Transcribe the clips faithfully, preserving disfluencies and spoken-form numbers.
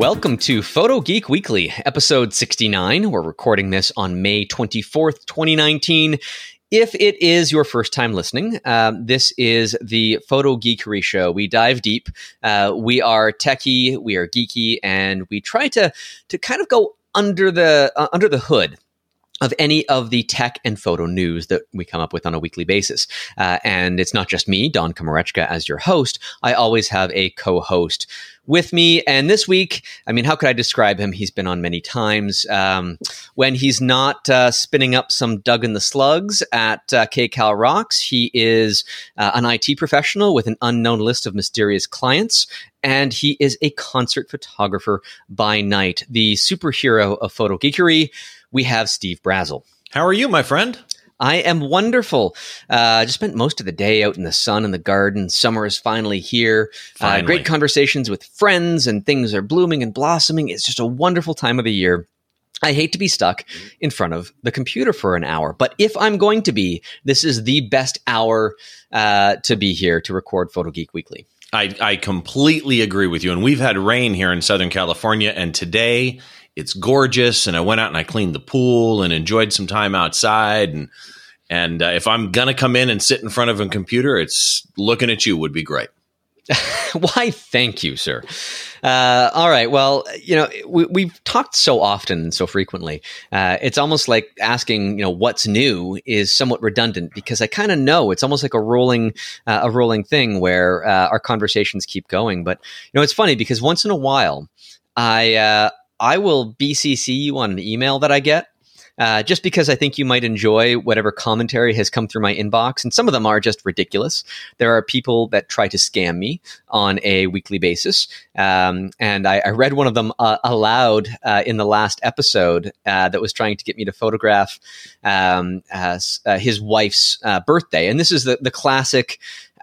Welcome to Photo Geek Weekly, episode sixty-nine. We're recording this on May twenty-fourth, twenty nineteen. If it is your first time listening, um, this is the Photo Geekery Show. We dive deep. Uh, we are techie, we are geeky, and we try to to kind of go under the uh, under the hood of any of the tech and photo news that we come up with on a weekly basis. Uh, and it's not just me, Don Komarechka, as your host. I always have a co-host with me. And this week, I mean, how could I describe him? He's been on many times. Um, when he's not uh, spinning up some Doug and the Slugs at uh, K-Cal Rocks, he is uh, an I T professional with an unknown list of mysterious clients. And he is a concert photographer by night, the superhero of photo geekery. We have Steve Brazill. How are you, my friend? I am wonderful. Uh, I just spent most of the day out in the sun in the garden. Summer is finally here. Finally. Uh, great conversations with friends, and things are blooming and blossoming. It's just a wonderful time of the year. I hate to be stuck in front of the computer for an hour, but if I'm going to be, this is the best hour uh, to be here to record Photo Geek Weekly. I, I completely agree with you. And we've had rain here in Southern California, and today it's gorgeous. And I went out and I cleaned the pool and enjoyed some time outside. And and uh, if I'm going to come in and sit in front of a computer, it's looking at you would be great. Why, thank you, sir. Uh, all right. Well, you know, we, we've talked so often and so frequently. Uh, it's almost like asking, you know, what's new is somewhat redundant, because I kind of know it's almost like a rolling, uh, a rolling thing where uh, our conversations keep going. But, you know, it's funny because once in a while, I uh, I will B C C you on an email that I get. Uh, just because I think you might enjoy whatever commentary has come through my inbox. And some of them are just ridiculous. There are people that try to scam me on a weekly basis. Um, and I, I read one of them uh, aloud uh, in the last episode uh, that was trying to get me to photograph um, uh, uh, his wife's uh, birthday. And this is the, the classic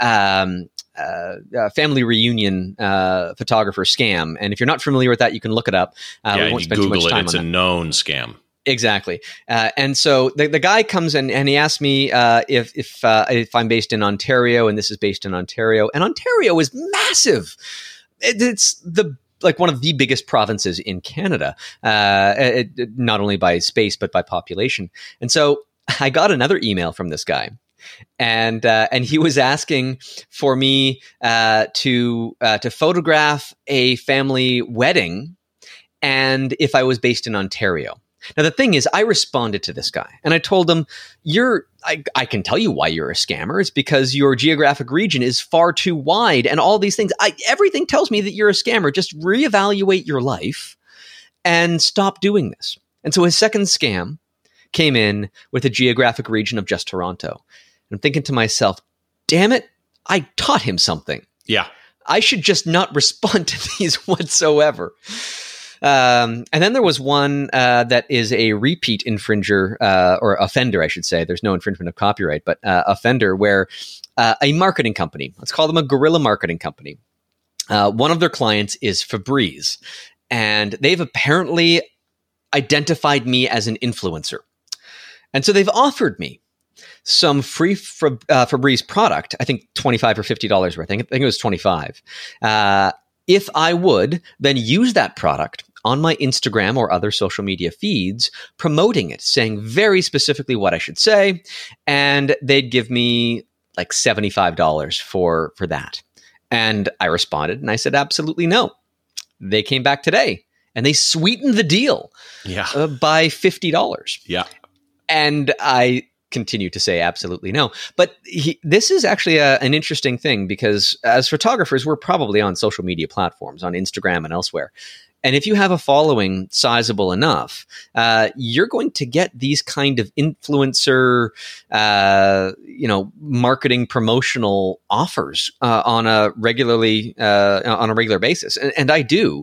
um Uh, uh, family reunion uh, photographer scam. And if you're not familiar with that, you can look it up. Uh, yeah, we won't you spend Google too much time it. It's on a that. known scam. Exactly. Uh, and so the, the guy comes in and he asks me uh, if if uh, if I'm based in Ontario, and this is based in Ontario. And Ontario is massive. It, it's the like one of the biggest provinces in Canada, uh, it, it, not only by space, but by population. And so I got another email from this guy. And uh, and he was asking for me uh, to uh, to photograph a family wedding, and if I was based in Ontario. Now the thing is, I responded to this guy, and I told him, "You're I, I can tell you why you're a scammer. It's because your geographic region is far too wide, and all these things. I, everything tells me that you're a scammer. Just reevaluate your life and stop doing this." And so his second scam came in with a geographic region of just Toronto. I'm thinking to myself, damn it, I taught him something. Yeah. I should just not respond to these whatsoever. Um, and then there was one uh, that is a repeat infringer, uh, or offender, I should say. There's no infringement of copyright, but uh, offender, where uh, a marketing company, let's call them a guerrilla marketing company. Uh, one of their clients is Febreze, and they've apparently identified me as an influencer. And so they've offered me some free Fe- uh, Febreze product, I think twenty-five dollars or fifty dollars worth. I think, I think it was twenty-five dollars. Uh, if I would then use that product on my Instagram or other social media feeds, promoting it, saying very specifically what I should say, and they'd give me like seventy-five dollars for, for that. And I responded and I said, absolutely no. They came back today and they sweetened the deal yeah. uh, by fifty dollars. Yeah. And I continue to say absolutely no. But he, this is actually a, an interesting thing, because as photographers, we're probably on social media platforms, on Instagram and elsewhere. And if you have a following sizable enough, uh, you're going to get these kind of influencer, uh, you know, marketing promotional offers uh, on a regularly uh, on a regular basis, and, and I do.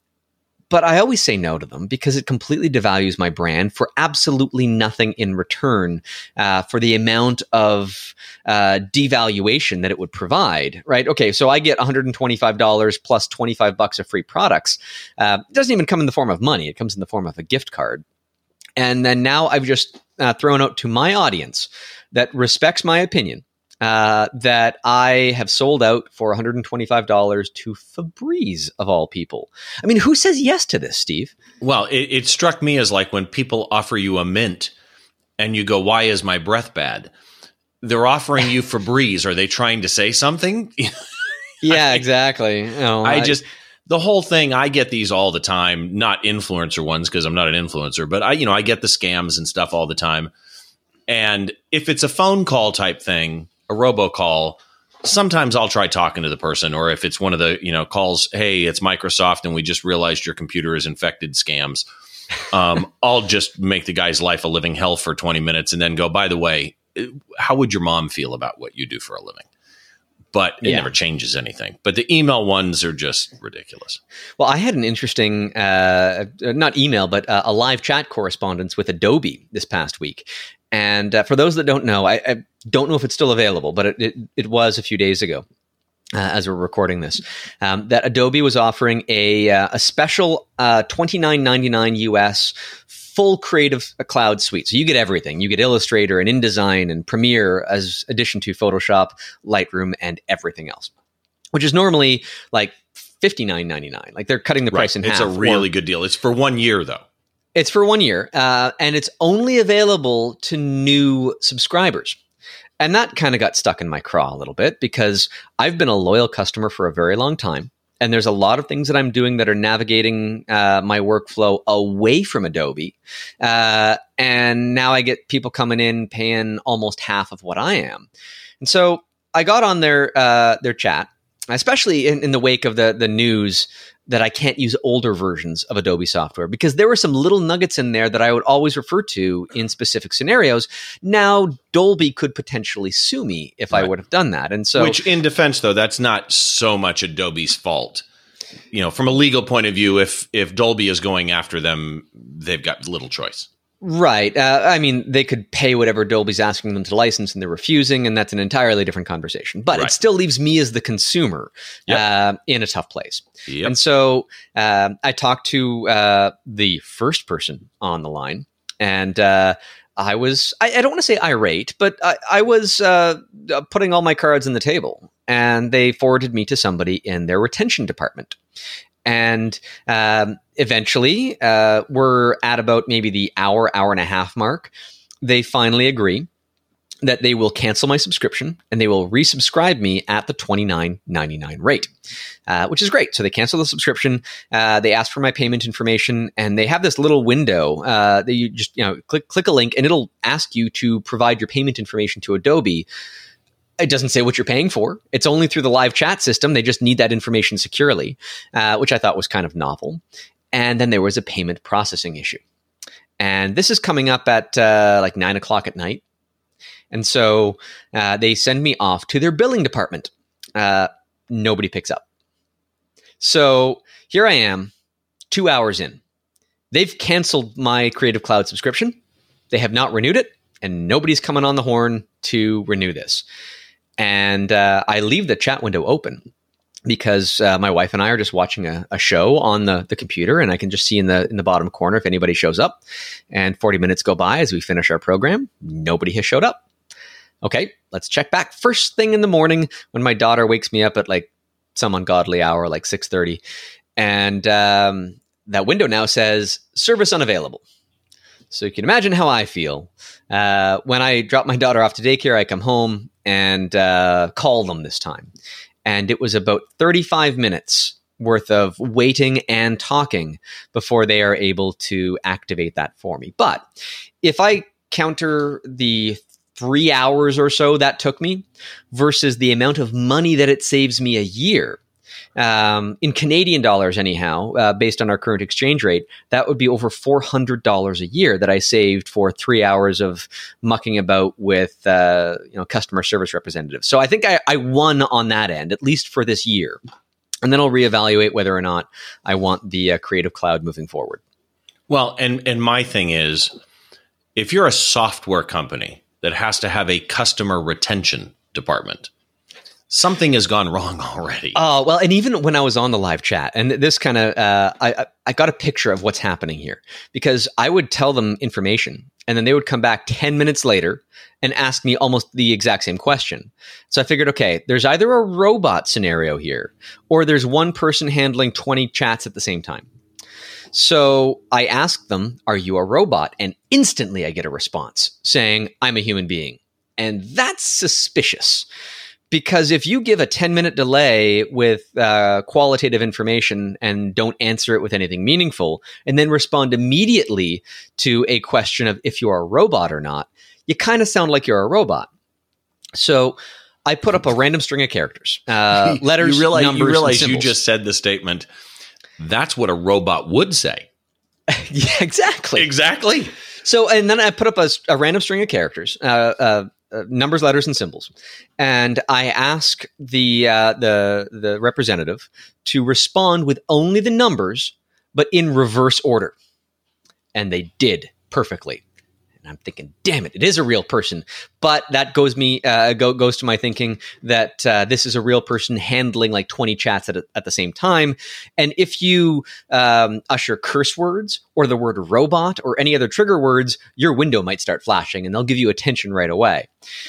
But I always say no to them because it completely devalues my brand for absolutely nothing in return uh, for the amount of uh, devaluation that it would provide, right? Okay, so I get one hundred twenty-five dollars plus twenty-five bucks of free products. Uh, it doesn't even come in the form of money. It comes in the form of a gift card. And then now I've just uh, thrown out to my audience that respects my opinion uh, that I have sold out for one hundred twenty-five dollars to Febreze, of all people. I mean, who says yes to this, Steve? Well, it, it struck me as like when people offer you a mint and you go, why is my breath bad? They're offering you Febreze. Are they trying to say something? Yeah, exactly. You know, I, I just, the whole thing, I get these all the time, not influencer ones because I'm not an influencer, but I, you know, I get the scams and stuff all the time. And if it's a phone call type thing, a robocall, sometimes I'll try talking to the person. Or if it's one of the, you know, calls, hey, it's Microsoft and we just realized your computer is infected scams. Um, I'll just make the guy's life a living hell for twenty minutes and then go, by the way, how would your mom feel about what you do for a living? But it yeah. never changes anything. But the email ones are just ridiculous. Well, I had an interesting, uh, not email, but uh, a live chat correspondence with Adobe this past week. And uh, for those that don't know, I, I don't know if it's still available, but it, it, it was a few days ago. Uh, as we're recording this, um, that Adobe was offering a uh, a special uh, twenty-nine ninety-nine U S full Creative Cloud suite. So you get everything. You get Illustrator and InDesign and Premiere as addition to Photoshop, Lightroom, and everything else, which is normally like fifty-nine ninety-nine. Like they're cutting the price right. in it's half. It's a really good deal. It's for one year though. It's for one year, uh, and it's only available to new subscribers. And that kind of got stuck in my craw a little bit because I've been a loyal customer for a very long time. And there's a lot of things that I'm doing that are navigating uh, my workflow away from Adobe. Uh, and now I get people coming in paying almost half of what I am. And so I got on their uh, their chat, especially in, in the wake of the, the news that I can't use older versions of Adobe software because there were some little nuggets in there that I would always refer to in specific scenarios. Now, Dolby could potentially sue me if right. I would have done that. And so, which in defense, though, that's not so much Adobe's fault. You know, from a legal point of view, if if Dolby is going after them, they've got little choice. Right. Uh, I mean, they could pay whatever Dolby's asking them to license and they're refusing, and that's an entirely different conversation. But right. it still leaves me as the consumer yep. uh, in a tough place. Yep. And so uh, I talked to uh, the first person on the line, and uh, I was, I, I don't want to say irate, but I, I was uh, putting all my cards on the table, and they forwarded me to somebody in their retention department. And um, eventually, uh, we're at about maybe the hour, hour and a half mark. They finally agree that they will cancel my subscription and they will resubscribe me at the twenty-nine ninety-nine rate, uh, which is great. So they cancel the subscription. Uh, they ask for my payment information, and they have this little window uh, that you just you know click click a link, and it'll ask you to provide your payment information to Adobe. It doesn't say what you're paying for. It's only through the live chat system. They just need that information securely, uh, which I thought was kind of novel. And then there was a payment processing issue. And this is coming up at uh, like nine o'clock at night. And so uh, they send me off to their billing department. Uh, nobody picks up. So here I am, two hours in. They've canceled my Creative Cloud subscription. They have not renewed it, and nobody's coming on the horn to renew this. And uh, I leave the chat window open because uh, my wife and I are just watching a, a show on the, the computer, and I can just see in the in the bottom corner if anybody shows up. And forty minutes go by as we finish our program. Nobody has showed up. Okay, let's check back. First thing in the morning when my daughter wakes me up at like some ungodly hour, like six thirty. And um, that window now says service unavailable. So you can imagine how I feel. Uh, when I drop my daughter off to daycare, I come home and uh, call them this time. And it was about thirty-five minutes worth of waiting and talking before they are able to activate that for me. But if I counter the three hours or so that took me versus the amount of money that it saves me a year, Um, in Canadian dollars anyhow, uh, based on our current exchange rate, that would be over four hundred dollars a year that I saved for three hours of mucking about with uh, you know customer service representatives. So I think I, I won on that end, at least for this year. And then I'll reevaluate whether or not I want the uh, Creative Cloud moving forward. Well, and and my thing is, if you're a software company that has to have a customer retention department, something has gone wrong already. Oh, well, and even when I was on the live chat, and this kind of, uh, I, I got a picture of what's happening here, because I would tell them information and then they would come back ten minutes later and ask me almost the exact same question. So I figured, okay, there's either a robot scenario here or there's one person handling twenty chats at the same time. So I asked them, are you a robot? And instantly I get a response saying, I'm a human being. And that's suspicious. Because if you give a ten minute delay with uh, qualitative information and don't answer it with anything meaningful, and then respond immediately to a question of if you are a robot or not, you kind of sound like you're a robot. So I put up a random string of characters, uh, letters, you realize, numbers, you realize and you symbols. just said the statement, that's what a robot would say. Yeah, exactly. Exactly. So, and then I put up a, a random string of characters, uh, uh, uh, numbers, letters, and symbols, and I ask the uh, the the representative to respond with only the numbers, but in reverse order, and they did perfectly. And I'm thinking, damn it, it is a real person. But that goes me uh, go, goes to my thinking that uh, this is a real person handling like twenty chats at, a, at the same time. And if you um, usher curse words or the word robot or any other trigger words, your window might start flashing and they'll give you attention right away.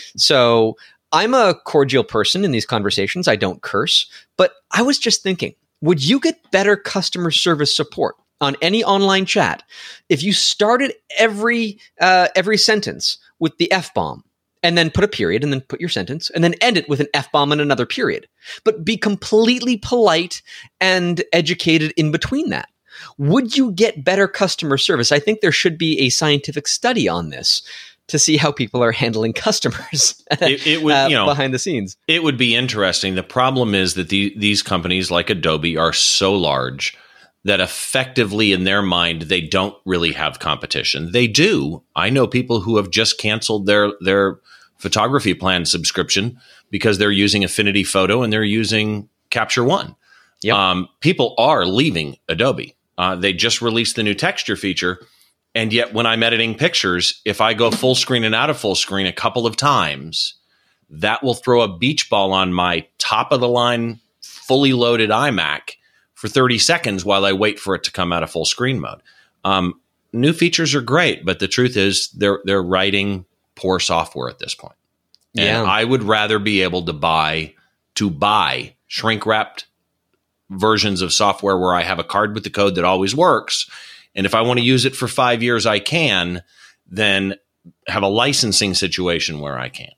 So I'm a cordial person in these conversations. I don't curse. But I was just thinking, would you get better customer service support on any online chat if you started every uh, every sentence with the F-bomb and then put a period and then put your sentence and then end it with an F-bomb and another period, but be completely polite and educated in between that? Would you get better customer service? I think there should be a scientific study on this to see how people are handling customers it, it would, uh, you know, behind the scenes. It would be interesting. The problem is that the, these companies like Adobe are so large that effectively in their mind, they don't really have competition. They do. I know people who have just canceled their, their photography plan subscription because they're using Affinity Photo and they're using Capture One. Yep. Um, people are leaving Adobe. Uh, they just released the new texture feature. And yet when I'm editing pictures, if I go full screen and out of full screen a couple of times, that will throw a beach ball on my top of the line, fully loaded iMac for thirty seconds while I wait for it to come out of full screen mode. Um, new features are great, but the truth is they're they're writing poor software at this point. And Yeah. I would rather be able to buy to buy shrink wrapped versions of software where I have a card with the code that always works. And if I want to use it for five years, I can, then have a licensing situation where I can't.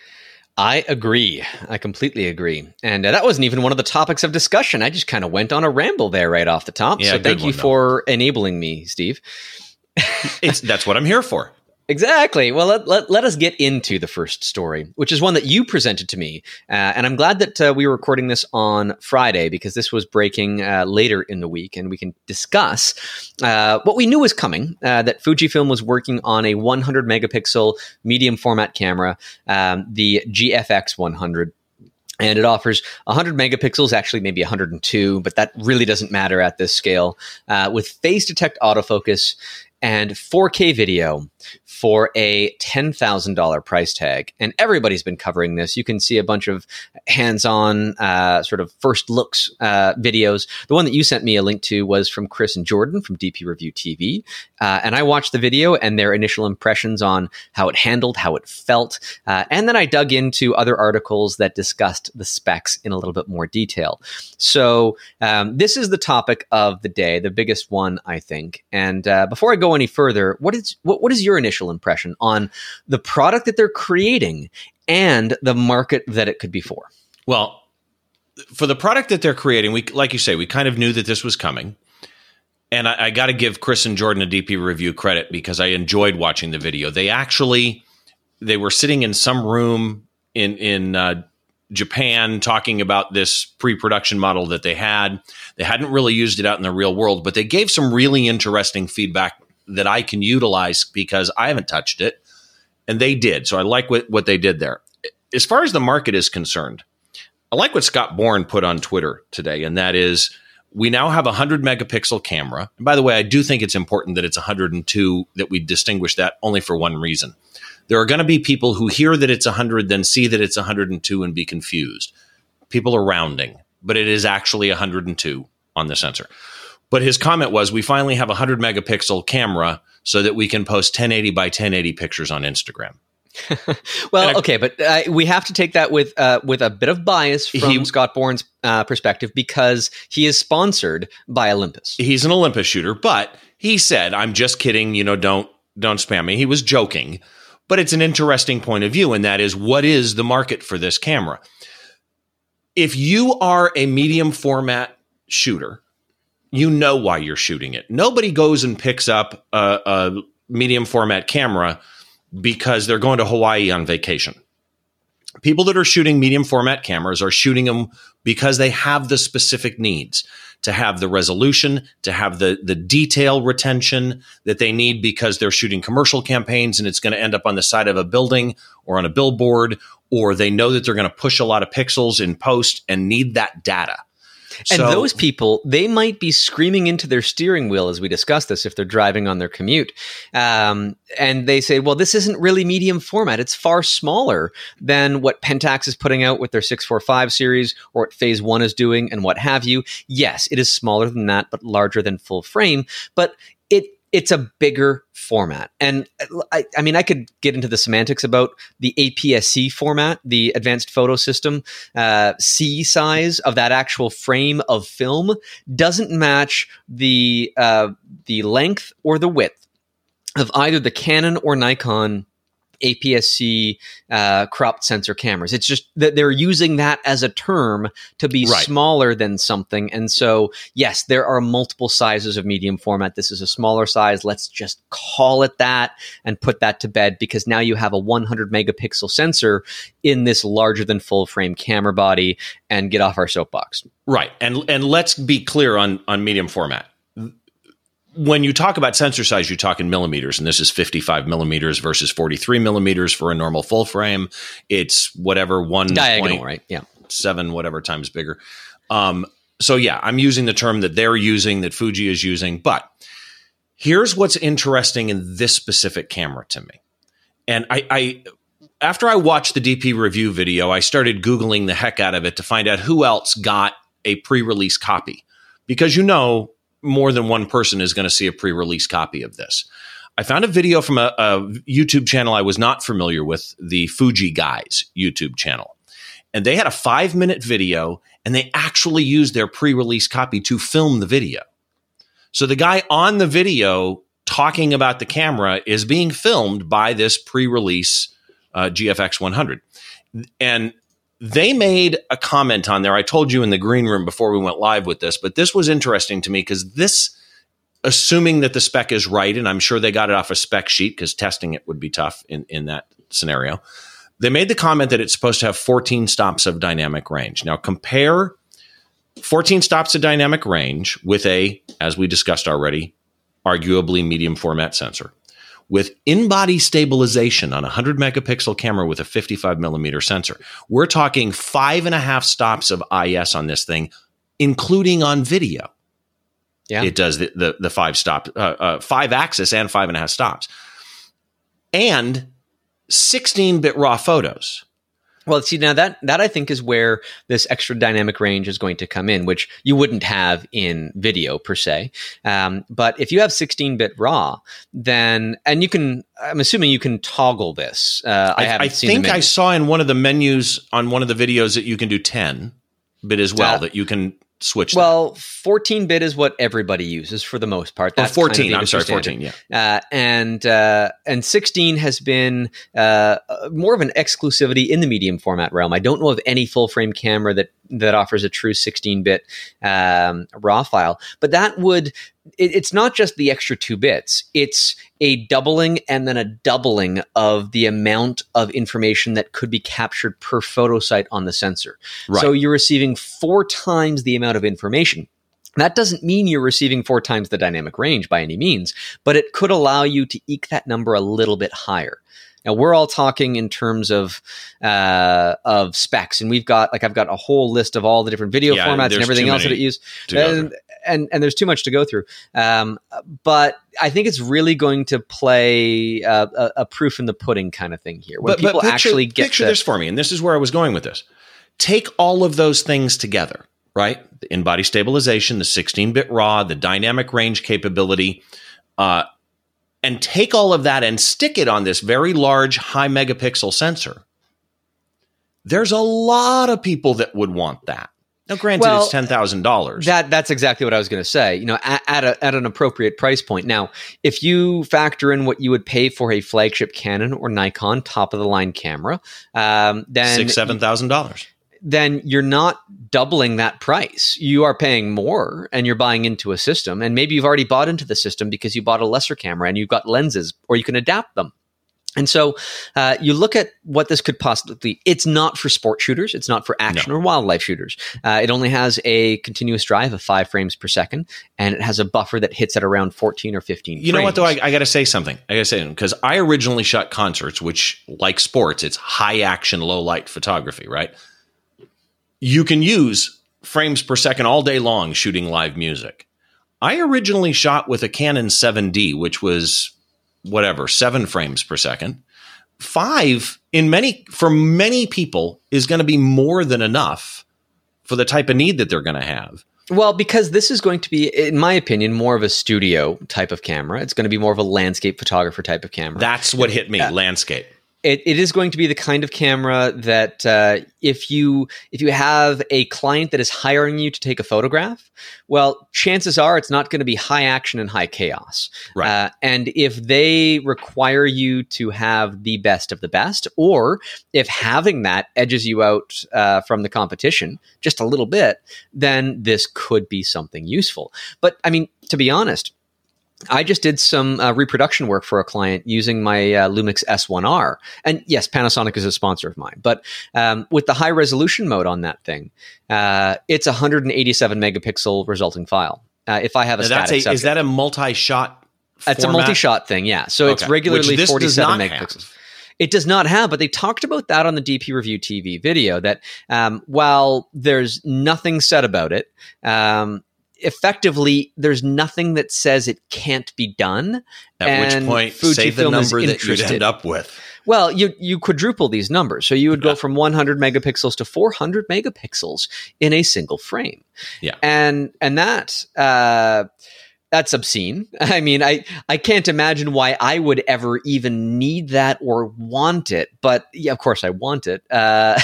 I agree. I completely agree. And uh, that wasn't even one of the topics of discussion. I just kind of went on a ramble there right off the top. Yeah, so good thank you one, though. for enabling me, Steve. It's that's what I'm here for. Exactly. Well, let, let, let us get into the first story, which is one that you presented to me. Uh, and I'm glad that uh, we were recording this on Friday because this was breaking uh, later in the week. And we can discuss uh, what we knew was coming, uh, that Fujifilm was working on a one hundred megapixel medium format camera, um, the G F X one hundred. And it offers one hundred megapixels, actually maybe one hundred two, but that really doesn't matter at this scale, uh, with phase detect autofocus and four K video for a ten thousand dollars price tag. And everybody's been covering this. You can see a bunch of hands-on uh, sort of first looks uh, videos. The one that you sent me a link to was from Chris and Jordan from D P Review T V. Uh, and I watched the video and their initial impressions on how it handled, how it felt. Uh, and then I dug into other articles that discussed the specs in a little bit more detail. So um, this is the topic of the day, the biggest one, I think. And uh, before I go any further, what is what, what is your initial impression on the product that they're creating and the market that it could be for? Well, for the product that they're creating, we like you say, we kind of knew that this was coming. And I, I got to give Chris and Jordan a D P Review credit because I enjoyed watching the video. They actually, they were sitting in some room in, in uh, Japan talking about this pre-production model that they had. They hadn't really used it out in the real world, but they gave some really interesting feedback that I can utilize because I haven't touched it, and they did. So I like what, what they did there. As far as the market is concerned, I like what Scott Bourne put on Twitter today, and that is we now have a one hundred megapixel camera. And by the way, I do think it's important that it's one hundred two, that we distinguish that only for one reason. There are going to be people who hear that it's one hundred, then see that it's one hundred two and be confused. People are rounding, but it is actually one hundred two on the sensor. But his comment was, we finally have a one hundred megapixel camera so that we can post ten eighty by ten eighty pictures on Instagram. well, I, okay, but uh, we have to take that with uh, with a bit of bias from he, Scott Bourne's uh, perspective, because he is sponsored by Olympus. He's an Olympus shooter, but he said, "I'm just kidding. You know, don't don't spam me." He was joking, but it's an interesting point of view, and that is, what is the market for this camera? If you are a medium format shooter, you know why you're shooting it. Nobody goes and picks up a, a medium format camera because they're going to Hawaii on vacation. People that are shooting medium format cameras are shooting them because they have the specific needs to have the resolution, to have the, the detail retention that they need because they're shooting commercial campaigns and it's going to end up on the side of a building or on a billboard, or they know that they're going to push a lot of pixels in post and need that data. And so, those people, they might be screaming into their steering wheel as we discuss this if they're driving on their commute. Um, and they say, well, this isn't really medium format. It's far smaller than what Pentax is putting out with their six forty-five series or what Phase One is doing and what have you. Yes, it is smaller than that, but larger than full frame. But it it's a bigger format. And I, I mean, I could get into the semantics about the A P S C format, the Advanced Photo System. Uh, C size of that actual frame of film doesn't match the uh, the length or the width of either the Canon or Nikon A P S C uh, cropped sensor cameras. It's just that they're using that as a term to be right. smaller than something. And so, yes, there are multiple sizes of medium format. This is a smaller size. Let's just call it that and put that to bed, because now you have a one hundred megapixel sensor in this larger than full frame camera body, and get off our soapbox. Right. And and let's be clear on, on medium format. When you talk about sensor size, you talk in millimeters, and this is fifty-five millimeters versus forty-three millimeters for a normal full frame. It's whatever one diagonal, right? Yeah, seven whatever times bigger. Um, so yeah, I'm using the term that they're using, that Fuji is using. But here's what's interesting in this specific camera to me, and I, I after I watched the D P review video, I started Googling the heck out of it to find out who else got a pre-release copy, because you know, more than one person is going to see a pre-release copy of this. I found a video from a, a YouTube channel I was not familiar with, the Fuji Guys YouTube channel. And they had a five minute video, and they actually used their pre-release copy to film the video. So the guy on the video talking about the camera is being filmed by this pre-release uh, G F X one hundred. And they made a comment on there. I told you in the green room before we went live with this, but this was interesting to me, because this, assuming that the spec is right, and I'm sure they got it off a spec sheet because testing it would be tough in, in that scenario. They made the comment that it's supposed to have fourteen stops of dynamic range. Now compare fourteen stops of dynamic range with a, as we discussed already, arguably medium format sensor, with in-body stabilization on a one hundred megapixel camera with a fifty-five millimeter sensor. We're talking five and a half stops of I S on this thing, including on video. Yeah, it does the the, the five stop, uh, uh, five axis and five and a half stops, and sixteen bit raw photos. Well, see, now that that I think is where this extra dynamic range is going to come in, which you wouldn't have in video per se. Um, but if you have sixteen bit RAW, then, and you can, I'm assuming you can toggle this. Uh, I, I haven't I seen think the I saw in one of the menus on one of the videos that you can do ten bit as well, uh, that you can switch. Well, fourteen bit is what everybody uses for the most part. That's oh, fourteen. Kind of I'm sorry, fourteen. Yeah, uh, and uh, and sixteen has been uh, more of an exclusivity in the medium format realm. I don't know of any full frame camera that that offers a true sixteen bit um, RAW file, but that would. It, it's not just the extra two bits. It's a doubling and then a doubling of the amount of information that could be captured per photo site on the sensor. Right. So you're receiving four times the amount of information. That doesn't mean you're receiving four times the dynamic range by any means, but it could allow you to eke that number a little bit higher. Now, we're all talking in terms of uh, of specs, and we've got, like, I've got a whole list of all the different video yeah, formats and everything else that it uses, and, and and there's too much to go through. Um, but I think it's really going to play uh, a, a proof in the pudding kind of thing here, where but, people but picture, actually get picture the, this for me, and this is where I was going with this. Take all of those things together, right? The in-body stabilization, the sixteen-bit RAW, the dynamic range capability, uh, and take all of that and stick it on this very large high megapixel sensor. There's a lot of people that would want that. Now, granted, well, it's ten thousand dollars. That that's exactly what I was going to say. You know, at at, a, at an appropriate price point. Now, if you factor in what you would pay for a flagship Canon or Nikon top of the line camera, um, then six seven thousand dollars. Then you're not doubling that price. You are paying more, and you're buying into a system. And maybe you've already bought into the system because you bought a lesser camera and you've got lenses, or you can adapt them. And so uh, you look at what this could possibly be. It's not for sport shooters. It's not for action no. or wildlife shooters. Uh, it only has a continuous drive of five frames per second, and it has a buffer that hits at around fourteen or fifteen You frames. know what, though? I, I got to say something. I got to say, because I originally shot concerts, which, like sports, it's high action, low light photography, right? You can use frames per second all day long shooting live music. I originally shot with a Canon seven D, which was whatever, seven frames per second. Five in many, for many people, is going to be more than enough for the type of need that they're going to have. Well, because this is going to be, in my opinion, more of a studio type of camera. It's going to be more of a landscape photographer type of camera. That's what hit me, uh, landscape. It, it is going to be the kind of camera that uh, if you if you have a client that is hiring you to take a photograph, well, chances are it's not going to be high action and high chaos. Right. Uh, and if they require you to have the best of the best, or if having that edges you out uh, from the competition just a little bit, then this could be something useful. But I mean, to be honest, I just did some uh, reproduction work for a client using my uh, Lumix S one R. And yes, Panasonic is a sponsor of mine. But um, with the high resolution mode on that thing, uh, it's a one hundred eighty-seven megapixel resulting file. Uh, if I have a now static that's a, subject. Is that a multi-shot format? It's a multi-shot thing, yeah. So okay. it's regularly Which forty-seven megapixels. Have. It does not have, but they talked about that on the D P Review T V video, that um, while there's nothing said about it, um, effectively, there's nothing that says it can't be done. At which point, say the number that you'd end up with. Well, you you quadruple these numbers. So you would yeah. go from one hundred megapixels to four hundred megapixels in a single frame. Yeah. And and that uh, that's obscene. I mean, I, I can't imagine why I would ever even need that or want it. But yeah, of course I want it. Uh,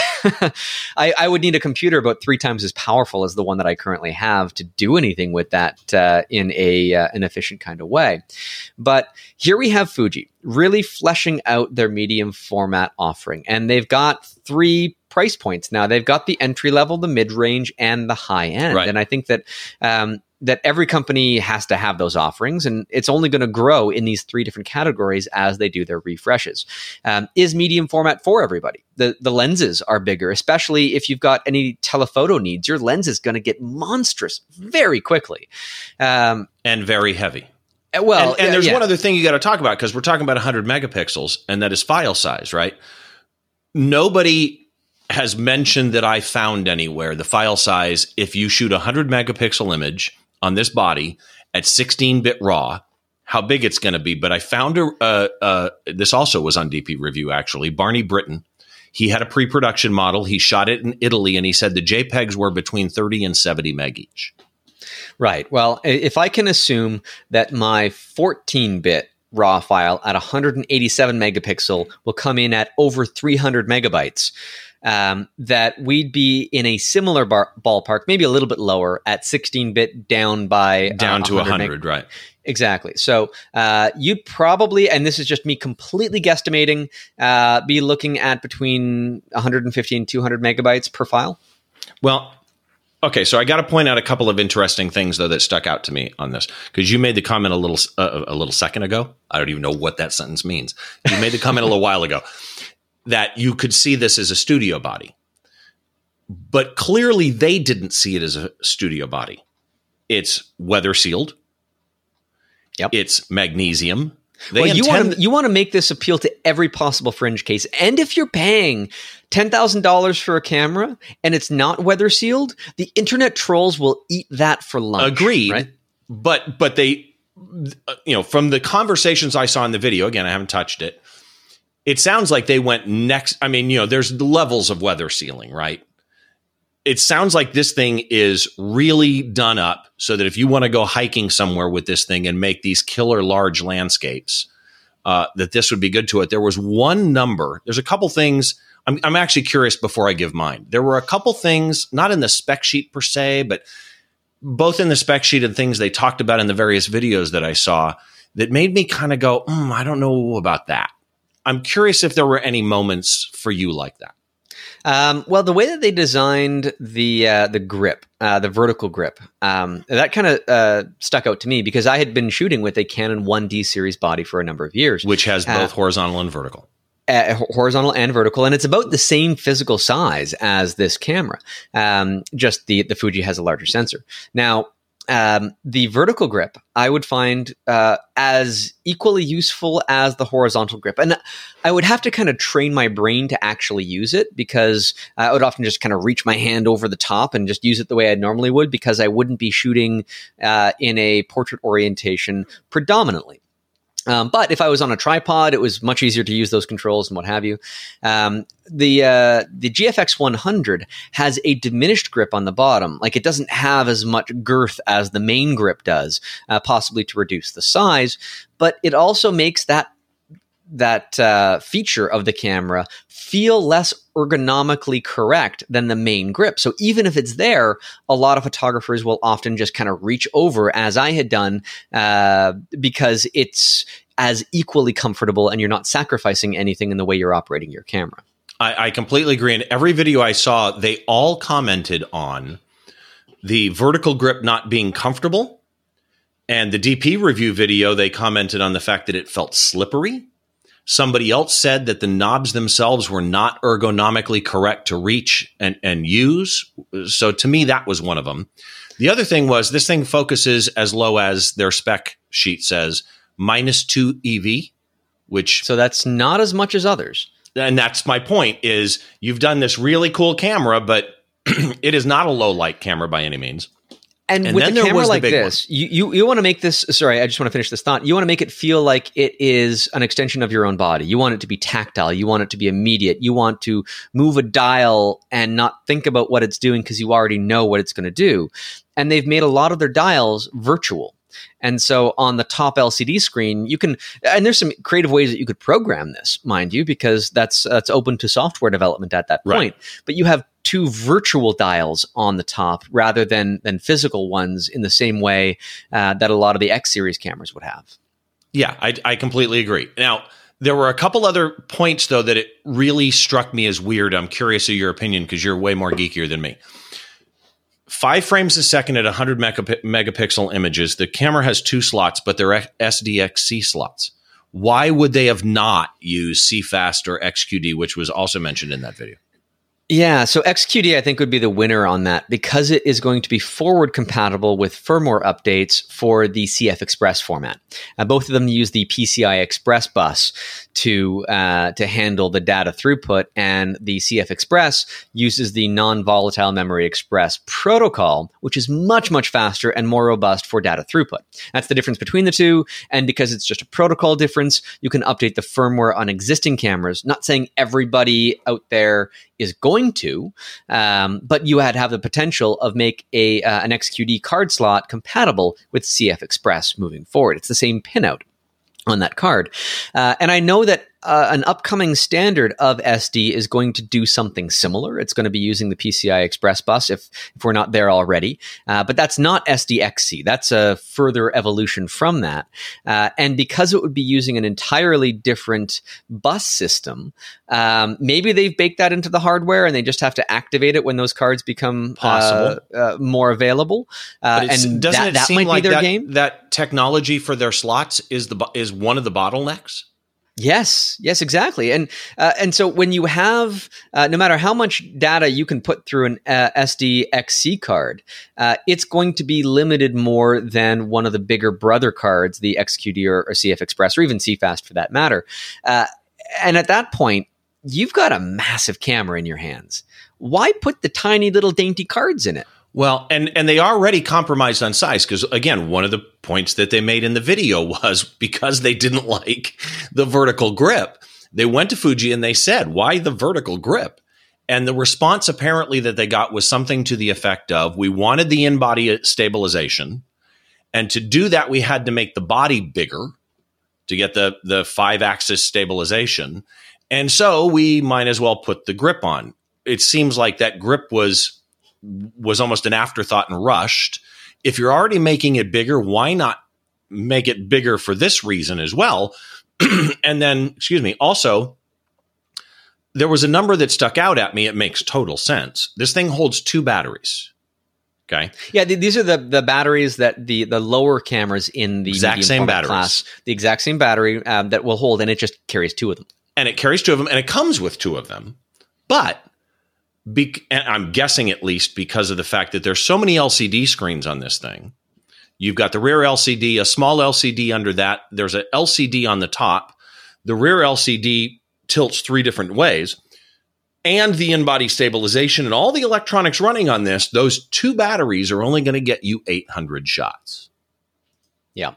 I, I would need a computer about three times as powerful as the one that I currently have to do anything with that uh, in a uh, an efficient kind of way. But here we have Fuji really fleshing out their medium format offering. And they've got three price points now. They've got the entry level, the mid-range, and the high end. Right. And I think that um, that every company has to have those offerings, and it's only going to grow in these three different categories as they do their refreshes. Um, is medium format for everybody? The the lenses are bigger, especially if you've got any telephoto needs. Your lens is going to get monstrous very quickly. Um, and very heavy. Well, and, and there's yeah. one other thing you got to talk about, because we're talking about one hundred megapixels, and that is file size, right? Nobody has mentioned that I found anywhere the file size, if you shoot a one hundred megapixel image on this body at sixteen bit RAW, how big it's going to be. But I found a, uh, uh, this also was on D P Review, actually. Barney Britton, he had a pre-production model. He shot it in Italy, and he said the JPEGs were between thirty and seventy meg each. Right. Well, if I can assume that my fourteen bit RAW file at one hundred eighty-seven megapixel will come in at over three hundred megabytes, um, that we'd be in a similar bar- ballpark, maybe a little bit lower at sixteen bit down by down uh, to one hundred, meg- right? Exactly. So uh, you'd probably, and this is just me completely guesstimating, uh, be looking at between one hundred fifty and two hundred megabytes per file. Well, okay, so I got to point out a couple of interesting things, though, that stuck out to me on this, because you made the comment a little uh, a little second ago. I don't even know what that sentence means. You made the comment a little while ago that you could see this as a studio body, but clearly they didn't see it as a studio body. It's weather sealed. Yep. It's magnesium. They well, you intend- want to you want to make this appeal to every possible fringe case, and if you're paying ten thousand dollars for a camera and it's not weather sealed, the internet trolls will eat that for lunch. Agreed, right? But but they, you know, from the conversations I saw in the video, again, I haven't touched it. It sounds like they went next. I mean, you know, there's levels of weather sealing, right? it sounds like this thing is really done up so that if you want to go hiking somewhere with this thing and make these killer large landscapes, uh, that this would be good to it. There was one number. There's a couple things. I'm, I'm actually curious before I give mine. There were a couple things, not in the spec sheet per se, but both in the spec sheet and things they talked about in the various videos that I saw that made me kind of go, mm, I don't know about that. I'm curious if there were any moments for you like that. Um, well, the way that they designed the uh, the grip, uh, the vertical grip, um, that kind of uh, stuck out to me because I had been shooting with a Canon one D series body for a number of years. Which has both uh, horizontal and vertical. Uh, horizontal and vertical, and it's about the same physical size as this camera. Um, just the, the Fuji has a larger sensor. Now, Um, the vertical grip I would find uh, as equally useful as the horizontal grip. And I would have to kind of train my brain to actually use it because I would often just kind of reach my hand over the top and just use it the way I normally would because I wouldn't be shooting uh, in a portrait orientation predominantly. Um, but if I was on a tripod, it was much easier to use those controls and what have you. Um, the uh, the G F X one hundred has a diminished grip on the bottom. Like it doesn't have as much girth as the main grip does, uh, possibly to reduce the size. But it also makes that that uh, feature of the camera feel less ergonomically correct than the main grip. So even if it's there, a lot of photographers will often just kind of reach over, as I had done, uh, because it's as equally comfortable and you're not sacrificing anything in the way you're operating your camera. I, I completely agree. In every video I saw, they all commented on the vertical grip not being comfortable. And the D P review video, they commented on the fact that it felt slippery. Somebody else said that the knobs themselves were not ergonomically correct to reach and, and use. So to me, that was one of them. The other thing was this thing focuses as low as their spec sheet says, minus two E V, which... So that's not as much as others. And that's my point is you've done this really cool camera, but it is not a low light camera by any means. And, and with a camera like this, you, you, you want to make this, sorry, I just want to finish this thought. You want to make it feel like it is an extension of your own body. You want it to be tactile. You want it to be immediate. You want to move a dial and not think about what it's doing because you already know what it's going to do. And they've made a lot of their dials virtual. And so on the top L C D screen, you can, and there's some creative ways that you could program this, mind you, because that's that's open to software development at that point. Right. But you have two virtual dials on the top rather than than physical ones in the same way uh, that a lot of the X series cameras would have. Yeah, I, I completely agree. Now, there were a couple other points, though, that it really struck me as weird. I'm curious of your opinion because you're way more geekier than me. Five frames a second at one hundred megap- megapixel images. The camera has two slots, but they're S D X C slots. Why would they have not used C FAST or X Q D, which was also mentioned in that video? Yeah, so X Q D I think would be the winner on that because it is going to be forward compatible with firmware updates for the C F Express format. Uh, both of them use the P C I Express bus to uh, to handle the data throughput, and the C F Express uses the non-volatile memory express protocol, which is much, much faster and more robust for data throughput. That's the difference between the two, and because it's just a protocol difference, you can update the firmware on existing cameras. Not saying everybody out there is going to, um, but you had have the potential of make a uh, an X Q D card slot compatible with C F Express moving forward. It's the same pinout on that card. Uh, and I know that uh, an upcoming standard of S D is going to do something similar. It's going to be using the P C I Express bus if, if we're not there already. Uh, but that's not S D X C. That's a further evolution from that. Uh, and because it would be using an entirely different bus system, um, maybe they've baked that into the hardware and they just have to activate it when those cards become possible uh, uh, more available. Uh, and doesn't that, it that seem might like be their that, game. That technology for their slots is the is one of the bottlenecks? Yes, yes, exactly. And uh, and so when you have, uh, no matter how much data you can put through an uh, S D X C card, uh, it's going to be limited more than one of the bigger brother cards, the X Q D or, or C F Express, or even C FAST for that matter. Uh, and at that point, you've got a massive camera in your hands. Why put the tiny little dainty cards in it? Well, and, and they already compromised on size because, again, one of the points that they made in the video was because they didn't like the vertical grip, they went to Fuji and they said, why the vertical grip? And the response apparently that they got was something to the effect of, we wanted the in-body stabilization. And to do that, we had to make the body bigger to get the, the five-axis stabilization. And so we might as well put the grip on. It seems like that grip was was almost an afterthought and rushed. If you're already making it bigger, why not make it bigger for this reason as well? And then, excuse me, also, there was a number that stuck out at me. It makes total sense. This thing holds two batteries. Okay. Yeah, th- these are the the batteries that the the lower cameras in the exact medium same format batteries. class, the exact same battery um, that will hold, and it just carries two of them. And it carries two of them, and it comes with two of them. But be- and I'm guessing at least because of the fact that there's so many L C D screens on this thing. You've got the rear L C D, a small L C D under that. There's an L C D on the top. The rear L C D tilts three different ways. And the in-body stabilization and all the electronics running on this, those two batteries are only going to get you eight hundred shots. Yeah.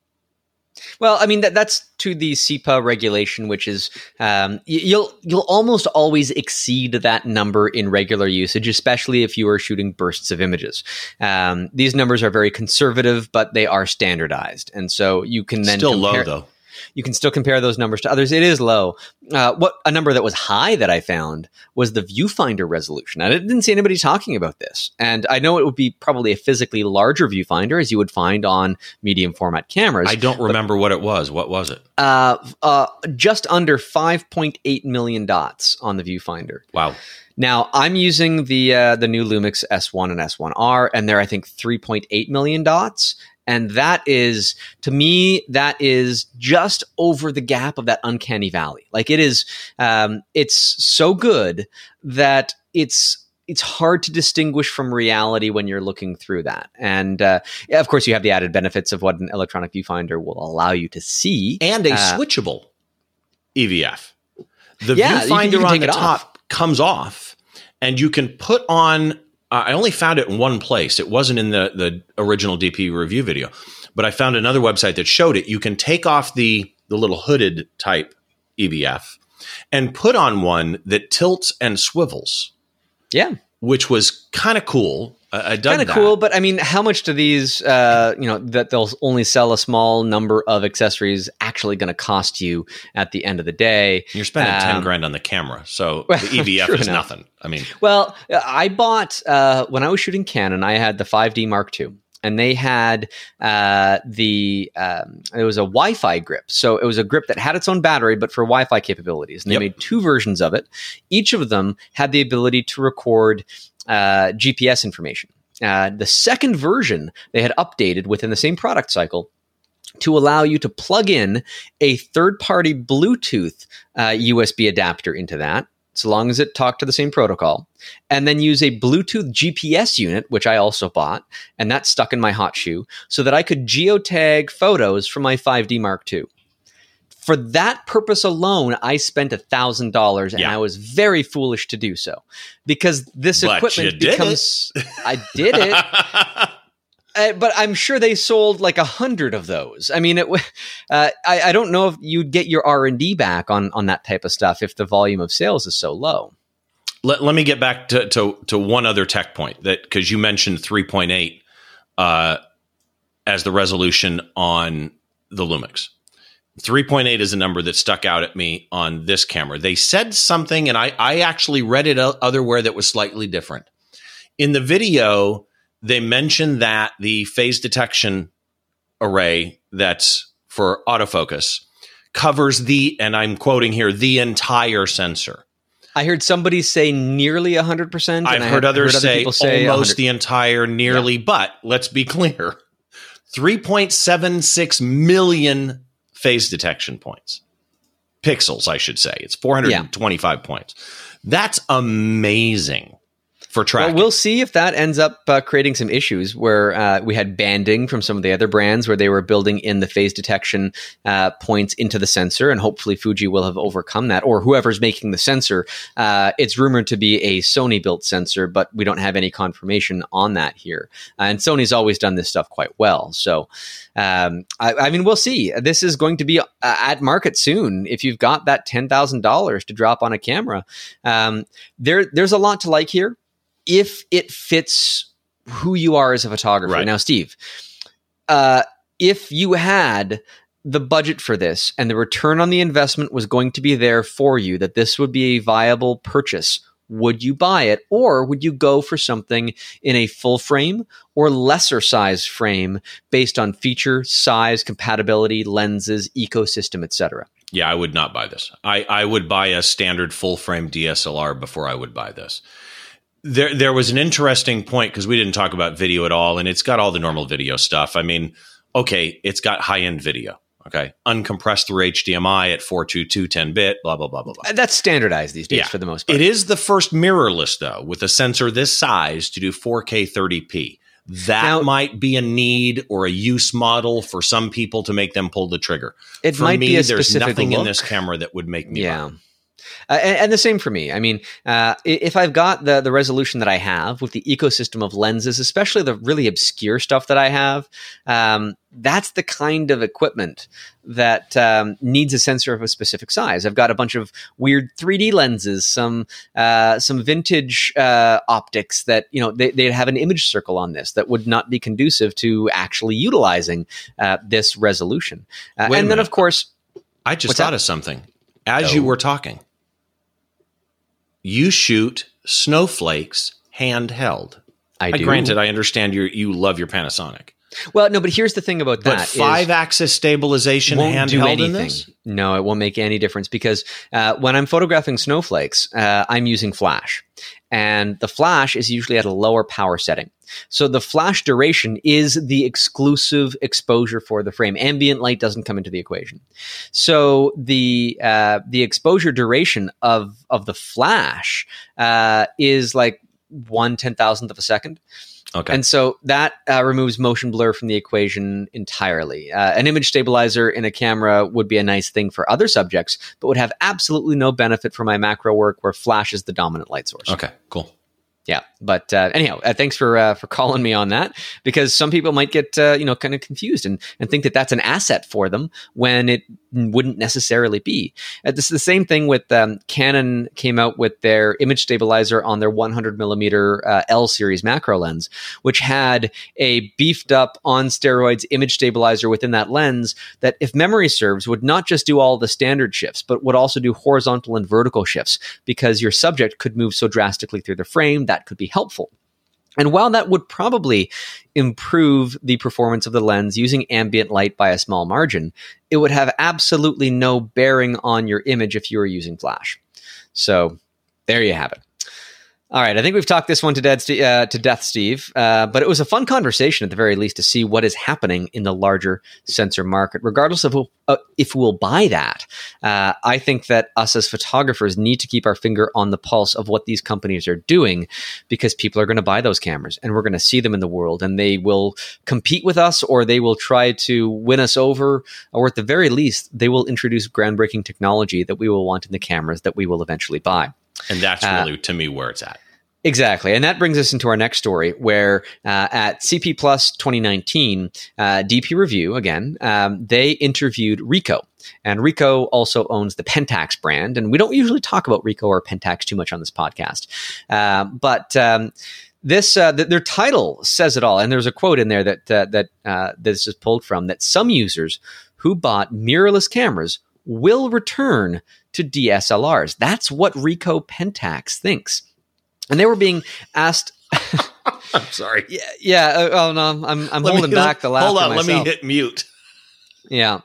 Well, I mean, that that's to the S E P A regulation, which is um, y- you'll you'll almost always exceed that number in regular usage, especially if you are shooting bursts of images. Um, these numbers are very conservative, but they are standardized, and so you can then Still compare- low, though. You can still compare those numbers to others. It is low. Uh, what a number that was high that I found was the viewfinder resolution. I didn't see anybody talking about this. And I know it would be probably a physically larger viewfinder as you would find on medium format cameras. I don't remember but, what it was. What was it? Uh, uh, just under five point eight million dots on the viewfinder. Wow. Now, I'm using the uh, the new Lumix S one and S one R, and they're, I think, three point eight million dots. And that is, to me, that is just over the gap of that uncanny valley. Like it is, um, it's so good that it's it's hard to distinguish from reality when you're looking through that. And uh, yeah, of course, you have the added benefits of what an electronic viewfinder will allow you to see, and a uh, switchable E V F. The yeah, you can- you viewfinder can on take the it top off. comes off, and you can put on. Uh, I only found it in one place. It wasn't in the, the original D P review video, but I found another website that showed it. You can take off the, the little hooded type E V F and put on one that tilts and swivels. Yeah. Which was kind of cool. I, I dug Kind of that. cool, but I mean, how much do these, uh, you know, that they'll only sell a small number of accessories actually going to cost you at the end of the day? You're spending Um, ten grand on the camera, so the E V F true is enough. nothing. I mean, Well, I bought, uh, when I was shooting Canon, I had the five D Mark two. And they had uh, the, um, it was a Wi-Fi grip. So it was a grip that had its own battery, but for Wi-Fi capabilities. And they Yep. made two versions of it. Each of them had the ability to record uh, G P S information. Uh, the second version they had updated within the same product cycle to allow you to plug in a third-party Bluetooth uh, U S B adapter into that, so long as it talked to the same protocol, and then use a Bluetooth G P S unit, which I also bought, and that stuck in my hot shoe, so that I could geotag photos from my five D Mark two. For that purpose alone, I spent one thousand dollars, and Yeah. I was very foolish to do so, because this But equipment you did becomes... I did it. Uh, but I'm sure they sold like a hundred of those. I mean, it. w- Uh, I, I don't know if you'd get your R and D back on on that type of stuff if the volume of sales is so low. let, let me get back to, to, to one other tech point that, because you mentioned three point eight uh, as the resolution on the Lumix. three point eight is a number that stuck out at me on this camera. They said something, and I, I actually read it o- otherwhere that was slightly different. In the video, they mentioned that the phase detection array that's for autofocus covers the, and I'm quoting here, the entire sensor. I heard somebody say nearly one hundred percent. I've and I heard have others heard other say people say almost one hundred. the entire, nearly, but let's be clear. three point seven six million phase detection points. Pixels, I should say. It's four hundred twenty-five points. That's amazing for tracking. Well, we'll see if that ends up uh, creating some issues where uh, we had banding from some of the other brands where they were building in the phase detection uh, points into the sensor, and hopefully Fuji will have overcome that, or whoever's making the sensor. Uh, it's rumored to be a Sony-built sensor, but we don't have any confirmation on that here. Uh, and Sony's always done this stuff quite well. So, um, I, I mean, we'll see. This is going to be uh, at market soon. If you've got that ten thousand dollars to drop on a camera, um, there, there's a lot to like here, if it fits who you are as a photographer. Right. Now, Steve, uh, if you had the budget for this and the return on the investment was going to be there for you, that this would be a viable purchase, would you buy it? Or would you go for something in a full frame or lesser size frame based on feature, size, compatibility, lenses, ecosystem, et cetera? Yeah, I would not buy this. I, I would buy a standard full frame D S L R before I would buy this. There, there was an interesting point because we didn't talk about video at all, and it's got all the normal video stuff. I mean, okay, it's got high-end video, okay? Uncompressed through H D M I at four twenty-two, ten bit, blah, blah, blah, blah, blah. That's standardized these days, yeah, for the most part. It is the first mirrorless, though, with a sensor this size to do four K thirty p. That now, might be a need or a use model for some people to make them pull the trigger. It for might me, be a there's specific nothing look in this camera that would make me yeah. buy. Uh, and, and the same for me. I mean, uh, if I've got the the resolution that I have with the ecosystem of lenses, especially the really obscure stuff that I have, um, that's the kind of equipment that um, needs a sensor of a specific size. I've got a bunch of weird three D lenses, some uh, some vintage uh, optics that, you know, they, they'd have an image circle on this that would not be conducive to actually utilizing uh, this resolution. Uh, and then, minute. of course, I just what's thought that? of something. As Oh. you were talking, you shoot snowflakes handheld. I Uh, do. Granted, I understand you you love your Panasonic, Well, no, but here's the thing about but that. five axis stabilization won't do handheld anything. in this. No, it won't make any difference because uh, when I'm photographing snowflakes, uh, I'm using flash. And the flash is usually at a lower power setting. So the flash duration is the exclusive exposure for the frame. Ambient light doesn't come into the equation. So the uh, the exposure duration of, of the flash uh, is like one ten thousandth of a second. Okay. And so that uh, removes motion blur from the equation entirely. Uh, an image stabilizer in a camera would be a nice thing for other subjects, but would have absolutely no benefit for my macro work where flash is the dominant light source. Okay, cool. Yeah, but uh, anyhow, uh, thanks for uh, for calling me on that, because some people might get uh, you know kind of confused and and think that that's an asset for them when it wouldn't necessarily be. Uh, this is the same thing with um, Canon came out with their image stabilizer on their one hundred millimeter uh, L series macro lens, which had a beefed up on steroids image stabilizer within that lens that, if memory serves, would not just do all the standard shifts, but would also do horizontal and vertical shifts, because your subject could move so drastically through the frame that could be helpful. And while that would probably improve the performance of the lens using ambient light by a small margin, it would have absolutely no bearing on your image if you were using flash. So there you have it. All right, I think we've talked this one to, dead, uh, to death, Steve, uh, but it was a fun conversation at the very least to see what is happening in the larger sensor market, regardless of uh, if we'll buy that. Uh, I think that us as photographers need to keep our finger on the pulse of what these companies are doing, because people are going to buy those cameras and we're going to see them in the world, and they will compete with us, or they will try to win us over, or at the very least, they will introduce groundbreaking technology that we will want in the cameras that we will eventually buy. And that's really, uh, to me, where it's at. Exactly. And that brings us into our next story, where uh, at C P Plus twenty nineteen, uh, D P Review, again, um, they interviewed Ricoh. And Ricoh also owns the Pentax brand. And we don't usually talk about Ricoh or Pentax too much on this podcast. Uh, but um, this uh, th- their title says it all. And there's a quote in there that, uh, that uh, this is pulled from, that some users who bought mirrorless cameras will return to D S L Rs. That's what Ricoh Pentax thinks. And they were being asked. I'm sorry. Yeah, yeah. Uh, oh no, I'm I'm holding me, back the laughter. Hold on, myself. let me hit mute. Yeah.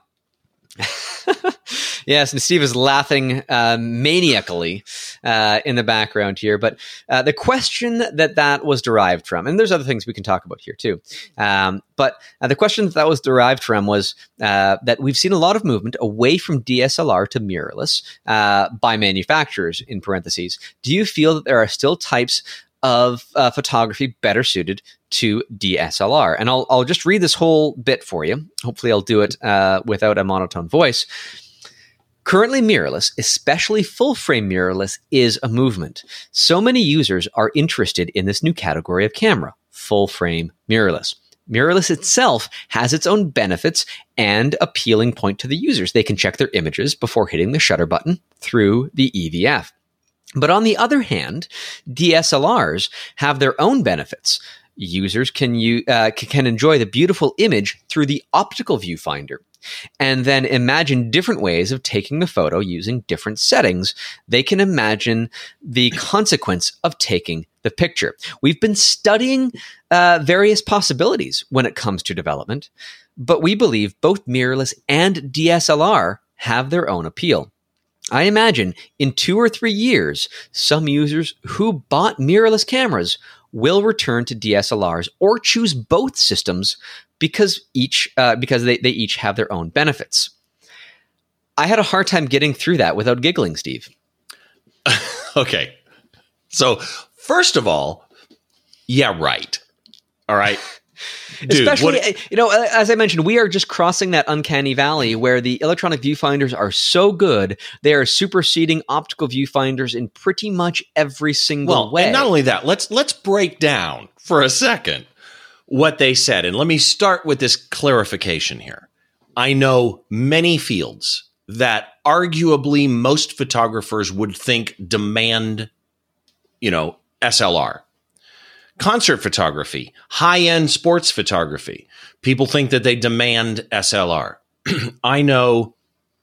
Yes, and Steve is laughing uh, maniacally uh, in the background here. But uh, the question that that was derived from, and there's other things we can talk about here too, um, but uh, the question that that was derived from was uh, that we've seen a lot of movement away from D S L R to mirrorless uh, by manufacturers, in parentheses. Do you feel that there are still types of uh, photography better suited to D S L R. And I'll, I'll just read this whole bit for you. Hopefully I'll do it uh, without a monotone voice. Currently mirrorless, especially full-frame mirrorless, is a movement. So many users are interested in this new category of camera, full-frame mirrorless. Mirrorless itself has its own benefits and appealing point to the users. They can check their images before hitting the shutter button through the E V F. But on the other hand, D S L Rs have their own benefits. Users can, u- uh, can enjoy the beautiful image through the optical viewfinder, and then imagine different ways of taking the photo using different settings. They can imagine the consequence of taking the picture. We've been studying uh, various possibilities when it comes to development, but we believe both mirrorless and D S L R have their own appeal. I imagine in two or three years, some users who bought mirrorless cameras will return to D S L Rs or choose both systems because each uh, because they, they each have their own benefits. I had a hard time getting through that without giggling, Steve. Okay. So first of all, yeah, right. All right. Dude, Especially, what, you know, as I mentioned, we are just crossing that uncanny valley where the electronic viewfinders are so good, they are superseding optical viewfinders in pretty much every single well, way. And not only that, let's let's break down for a second what they said. And let me start with this clarification here. I know many fields that arguably most photographers would think demand, you know, S L R. Concert photography, high-end sports photography. People think that they demand S L R. I know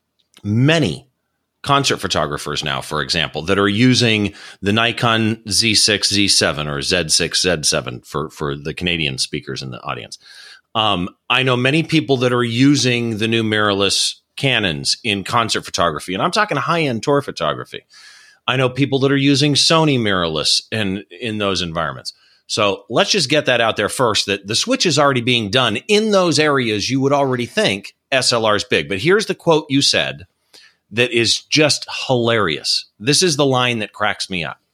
many concert photographers now, for example, that are using the Nikon Z six, Z seven, or Z six, Z seven for, for the Canadian speakers in the audience. Um, I know many people that are using the new mirrorless Canons in concert photography, and I'm talking high-end tour photography. I know people that are using Sony mirrorless in, in those environments. So let's just get that out there first, that the switch is already being done in those areas you would already think S L R is big. But here's the quote you said that is just hilarious. This is the line that cracks me up.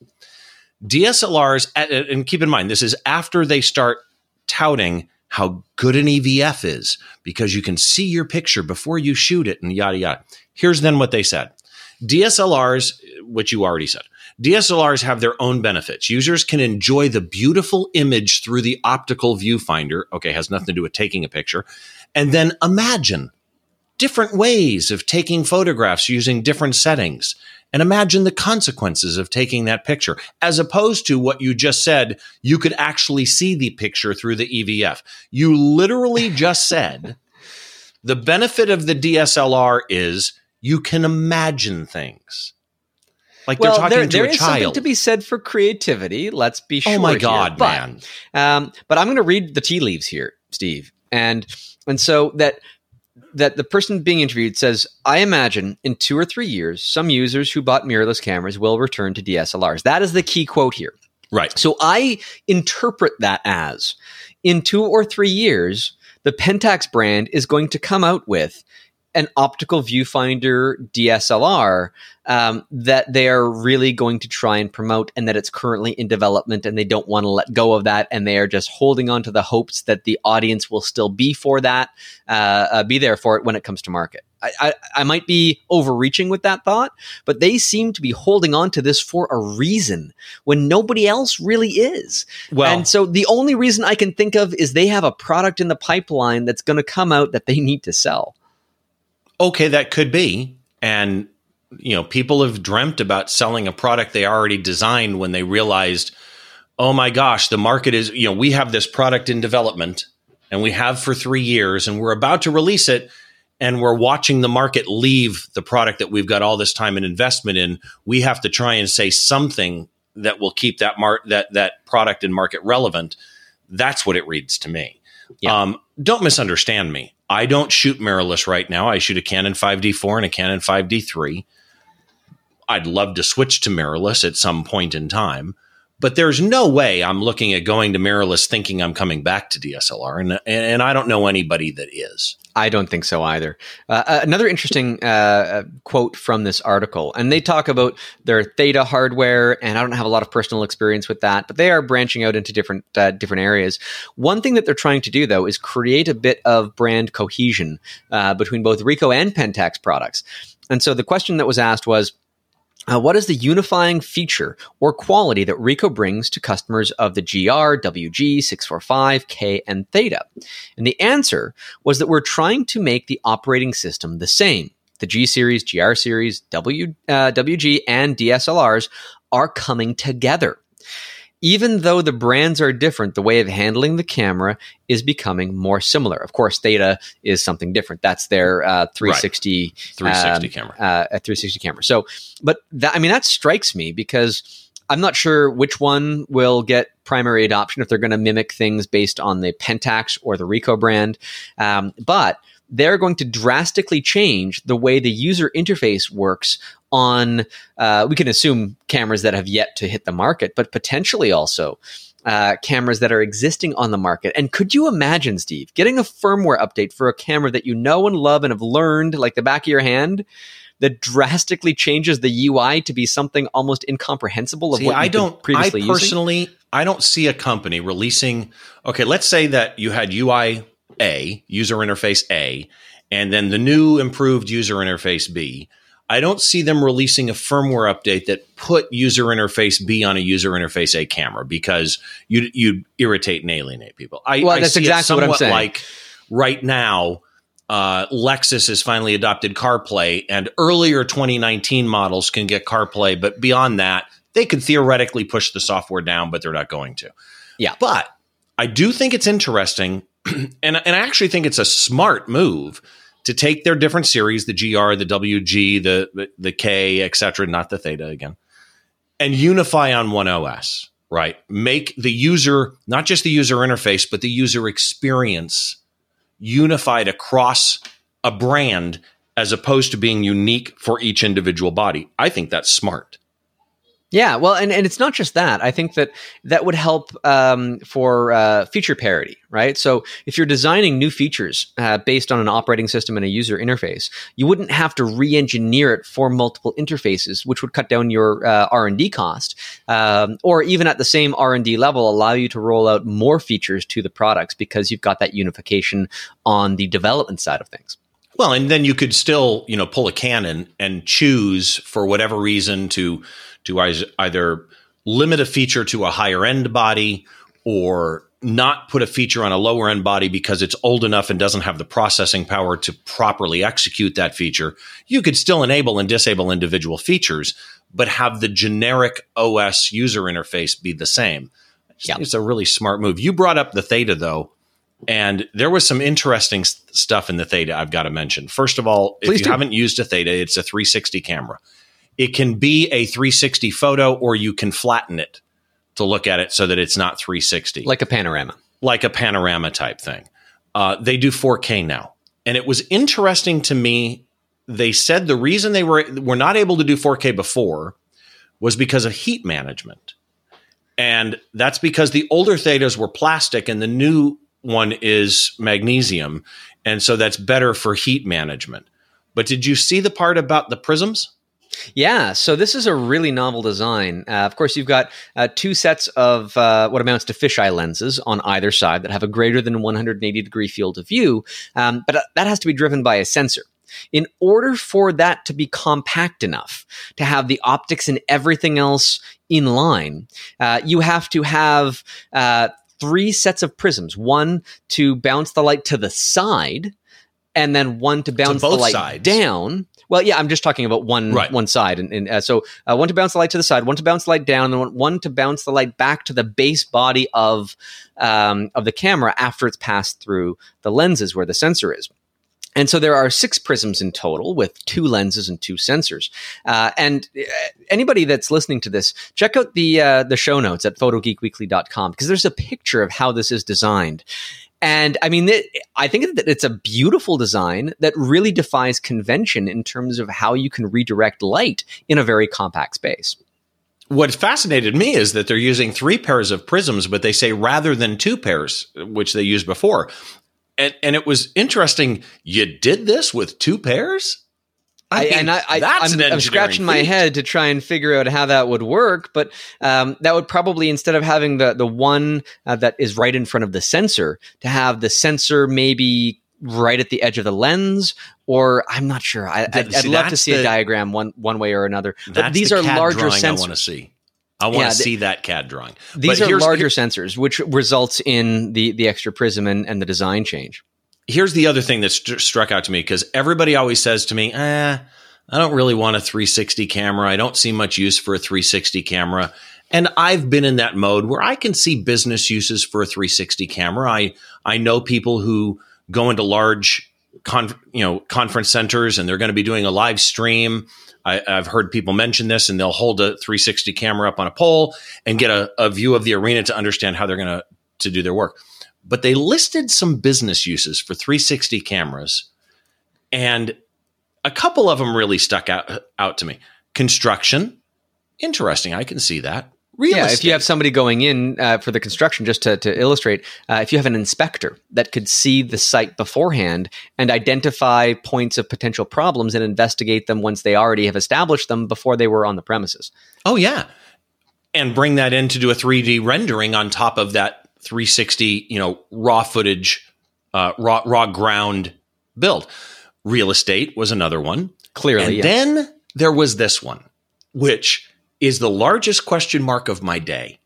D S L Rs, and keep in mind, this is after they start touting how good an E V F is because you can see your picture before you shoot it and yada, yada. Here's then what they said. D S L Rs, which you already said, D S L Rs have their own benefits. Users can enjoy the beautiful image through the optical viewfinder. Okay, has nothing to do with taking a picture. And then imagine different ways of taking photographs using different settings. And imagine the consequences of taking that picture, as opposed to what you just said, you could actually see the picture through the E V F. You literally just said the benefit of the D S L R is you can imagine things. Like well, they're talking there, to there a is child. Something to be said for creativity. Let's be sure. Oh my here. God, but, man! Um, but I'm going to read the tea leaves here, Steve, and and so that that the person being interviewed says, "I imagine in two or three years, some users who bought mirrorless cameras will return to D S L Rs." That is the key quote here. Right. So I interpret that as in two or three years, the Pentax brand is going to come out with an optical viewfinder D S L R um, that they are really going to try and promote, and that it's currently in development and they don't want to let go of that. And they are just holding on to the hopes that the audience will still be for that, uh, uh, be there for it when it comes to market. I, I, I might be overreaching with that thought, but they seem to be holding on to this for a reason when nobody else really is. Well, and so the only reason I can think of is they have a product in the pipeline that's going to come out that they need to sell. Okay, that could be. And, you know, people have dreamt about selling a product they already designed when they realized, oh my gosh, the market is, you know, we have this product in development and we have for three years and we're about to release it. And we're watching the market leave the product that we've got all this time and investment in. We have to try and say something that will keep that mar- that that product and market relevant. That's what it reads to me. Yeah. Um, don't misunderstand me. I don't shoot mirrorless right now. I shoot a Canon five D four and a Canon five D three. I'd love to switch to mirrorless at some point in time, but there's no way I'm looking at going to mirrorless thinking I'm coming back to D S L R, and and, and I don't know anybody that is. I don't think so either. Uh, another interesting uh, quote from this article, and they talk about their Theta hardware, and I don't have a lot of personal experience with that, but they are branching out into different uh, different areas. One thing that they're trying to do, though, is create a bit of brand cohesion uh, between both Ricoh and Pentax products. And so the question that was asked was, Uh, what is the unifying feature or quality that Ricoh brings to customers of the G R, W G, six forty-five, K, and Theta? And the answer was that we're trying to make the operating system the same. The G series, G R series, W, uh, W G, and D S L Rs are coming together. Even though the brands are different, the way of handling the camera is becoming more similar. Of course, Theta is something different. That's their uh, three sixty, right. three sixty um, camera. Uh, a three sixty camera. So, but that, I mean, that strikes me because I'm not sure which one will get primary adoption, if they're going to mimic things based on the Pentax or the Ricoh brand. Um, but they're going to drastically change the way the user interface works on, uh, we can assume cameras that have yet to hit the market, but potentially also uh, cameras that are existing on the market. And could you imagine, Steve, getting a firmware update for a camera that you know and love and have learned like the back of your hand, that drastically changes the U I to be something almost incomprehensible of See, what you I don't, previously I using? personally, I don't see a company releasing, okay, let's say that you had U I A, user interface A, and then the new improved user interface B. I don't see them releasing a firmware update that put user interface B on a user interface A camera because you'd, you'd irritate and alienate people. I, well, I that's see exactly it what I'm somewhat saying. like right now, uh, Lexus has finally adopted CarPlay, and earlier twenty nineteen models can get CarPlay, but beyond that, they could theoretically push the software down, but they're not going to. Yeah. But I do think it's interesting, and, and I actually think it's a smart move to take their different series, the G R, the W G, the, the, the K, et cetera, not the Theta again, and unify on one O S, right? Make the user, not just the user interface, but the user experience unified across a brand as opposed to being unique for each individual body. I think that's smart. Yeah, well, and, and it's not just that. I think that that would help um, for uh, feature parity, right? So if you're designing new features uh, based on an operating system and a user interface, you wouldn't have to re-engineer it for multiple interfaces, which would cut down your uh, R and D cost, um, or even at the same R and D level, allow you to roll out more features to the products because you've got that unification on the development side of things. Well, and then you could still, you know, pull a Canon and choose for whatever reason to to either limit a feature to a higher end body or not put a feature on a lower end body because it's old enough and doesn't have the processing power to properly execute that feature. You could still enable and disable individual features, but have the generic O S user interface be the same. I just Yeah. think it's a really smart move. You brought up the Theta, though, and there was some interesting st- stuff in the Theta I've got to mention. First of all, if Please you do. haven't used a Theta, it's a three sixty camera. It can be a three sixty photo, or you can flatten it to look at it so that it's not three sixty. Like a panorama. Like a panorama type thing. Uh, they do four K now. And it was interesting to me. They said the reason they were, were not able to do four K before was because of heat management. And that's because the older Thetas were plastic and the new one is magnesium. And so that's better for heat management. But did you see the part about the prisms? Yeah, so this is a really novel design. Uh, of course, you've got uh, two sets of uh, what amounts to fisheye lenses on either side that have a greater than one hundred eighty degree field of view, um, but uh, that has to be driven by a sensor. In order for that to be compact enough to have the optics and everything else in line, uh, you have to have uh, three sets of prisms, one to bounce the light to the side, and then one to bounce both the light sides. down. Well, yeah, I'm just talking about one Right. one side, and, and uh, so uh, one to bounce the light to the side, one to bounce the light down, and one, one to bounce the light back to the base body of um, of the camera after it's passed through the lenses where the sensor is. And so there are six prisms in total with two lenses and two sensors. Uh, and uh, anybody that's listening to this, check out the uh, the show notes at photo geek weekly dot com because there's a picture of how this is designed. And I mean, it, I think that it's a beautiful design that really defies convention in terms of how you can redirect light in a very compact space. What fascinated me is that they're using three pairs of prisms, but they say rather than two pairs, which they used before. and, and it was interesting. You did this with two pairs? I, I and I, I, I'm, I'm scratching my head to try and figure out how that would work, but um, that would probably, instead of having the the one uh, that is right in front of the sensor, to have the sensor maybe right at the edge of the lens, or I'm not sure. I, the, I'd, I'd love to see the, a diagram one one way or another. But these the are C A D larger sensors. I want to see. I want to yeah, see that C A D drawing. These but are larger sensors, which results in the the extra prism and, and the design change. Here's the other thing that st- struck out to me, because everybody always says to me, eh, I don't really want a three sixty camera. I don't see much use for a three sixty camera. And I've been in that mode where I can see business uses for a three sixty camera. I, I know people who go into large con- you know, conference centers and they're going to be doing a live stream. I, I've heard people mention this, and they'll hold a three sixty camera up on a pole and get a, a view of the arena to understand how they're going to to do their work. But they listed some business uses for three sixty cameras, and a couple of them really stuck out, out to me. Construction, interesting. I can see that. Real yeah, estate. If you have somebody going in uh, for the construction, just to, to illustrate, uh, if you have an inspector that could see the site beforehand and identify points of potential problems and investigate them once they already have established them before they were on the premises. Oh, yeah. And bring that in to do a three D rendering on top of that three sixty, you know, raw footage, uh, raw raw ground build. Real estate was another one. Clearly, and yes. Then there was this one, which is the largest question mark of my day: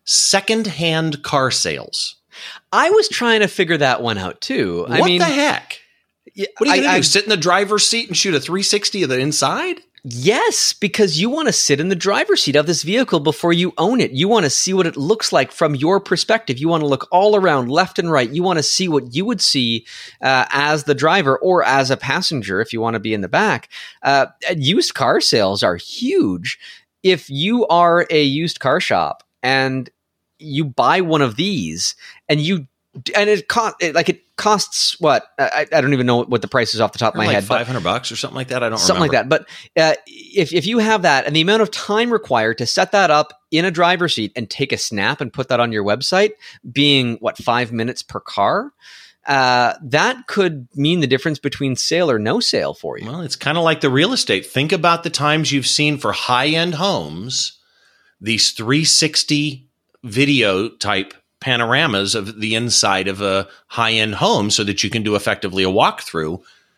secondhand car sales. I was trying to figure that one out too. What I mean, the heck? Yeah, what are you going to do? I, Sit in the driver's seat and shoot a three sixty of the inside? Yes, because you want to sit in the driver's seat of this vehicle before you own it. You want to see what it looks like from your perspective. You want to look all around, left and right. You want to see what you would see uh, as the driver or as a passenger if you want to be in the back. Uh, used car sales are huge. If you are a used car shop and you buy one of these and you and it cost it, like it costs what I, I don't even know what the price is off the top of my like head. Five hundred bucks or something like that. I don't something remember. like that. But uh, if if you have that and the amount of time required to set that up in a driver's seat and take a snap and put that on your website, being what five minutes per car, uh, that could mean the difference between sale or no sale for you. Well, it's kind of like the real estate. Think about the times you've seen for high end homes these three sixty video type panoramas of the inside of a high-end home so that you can do effectively a walkthrough.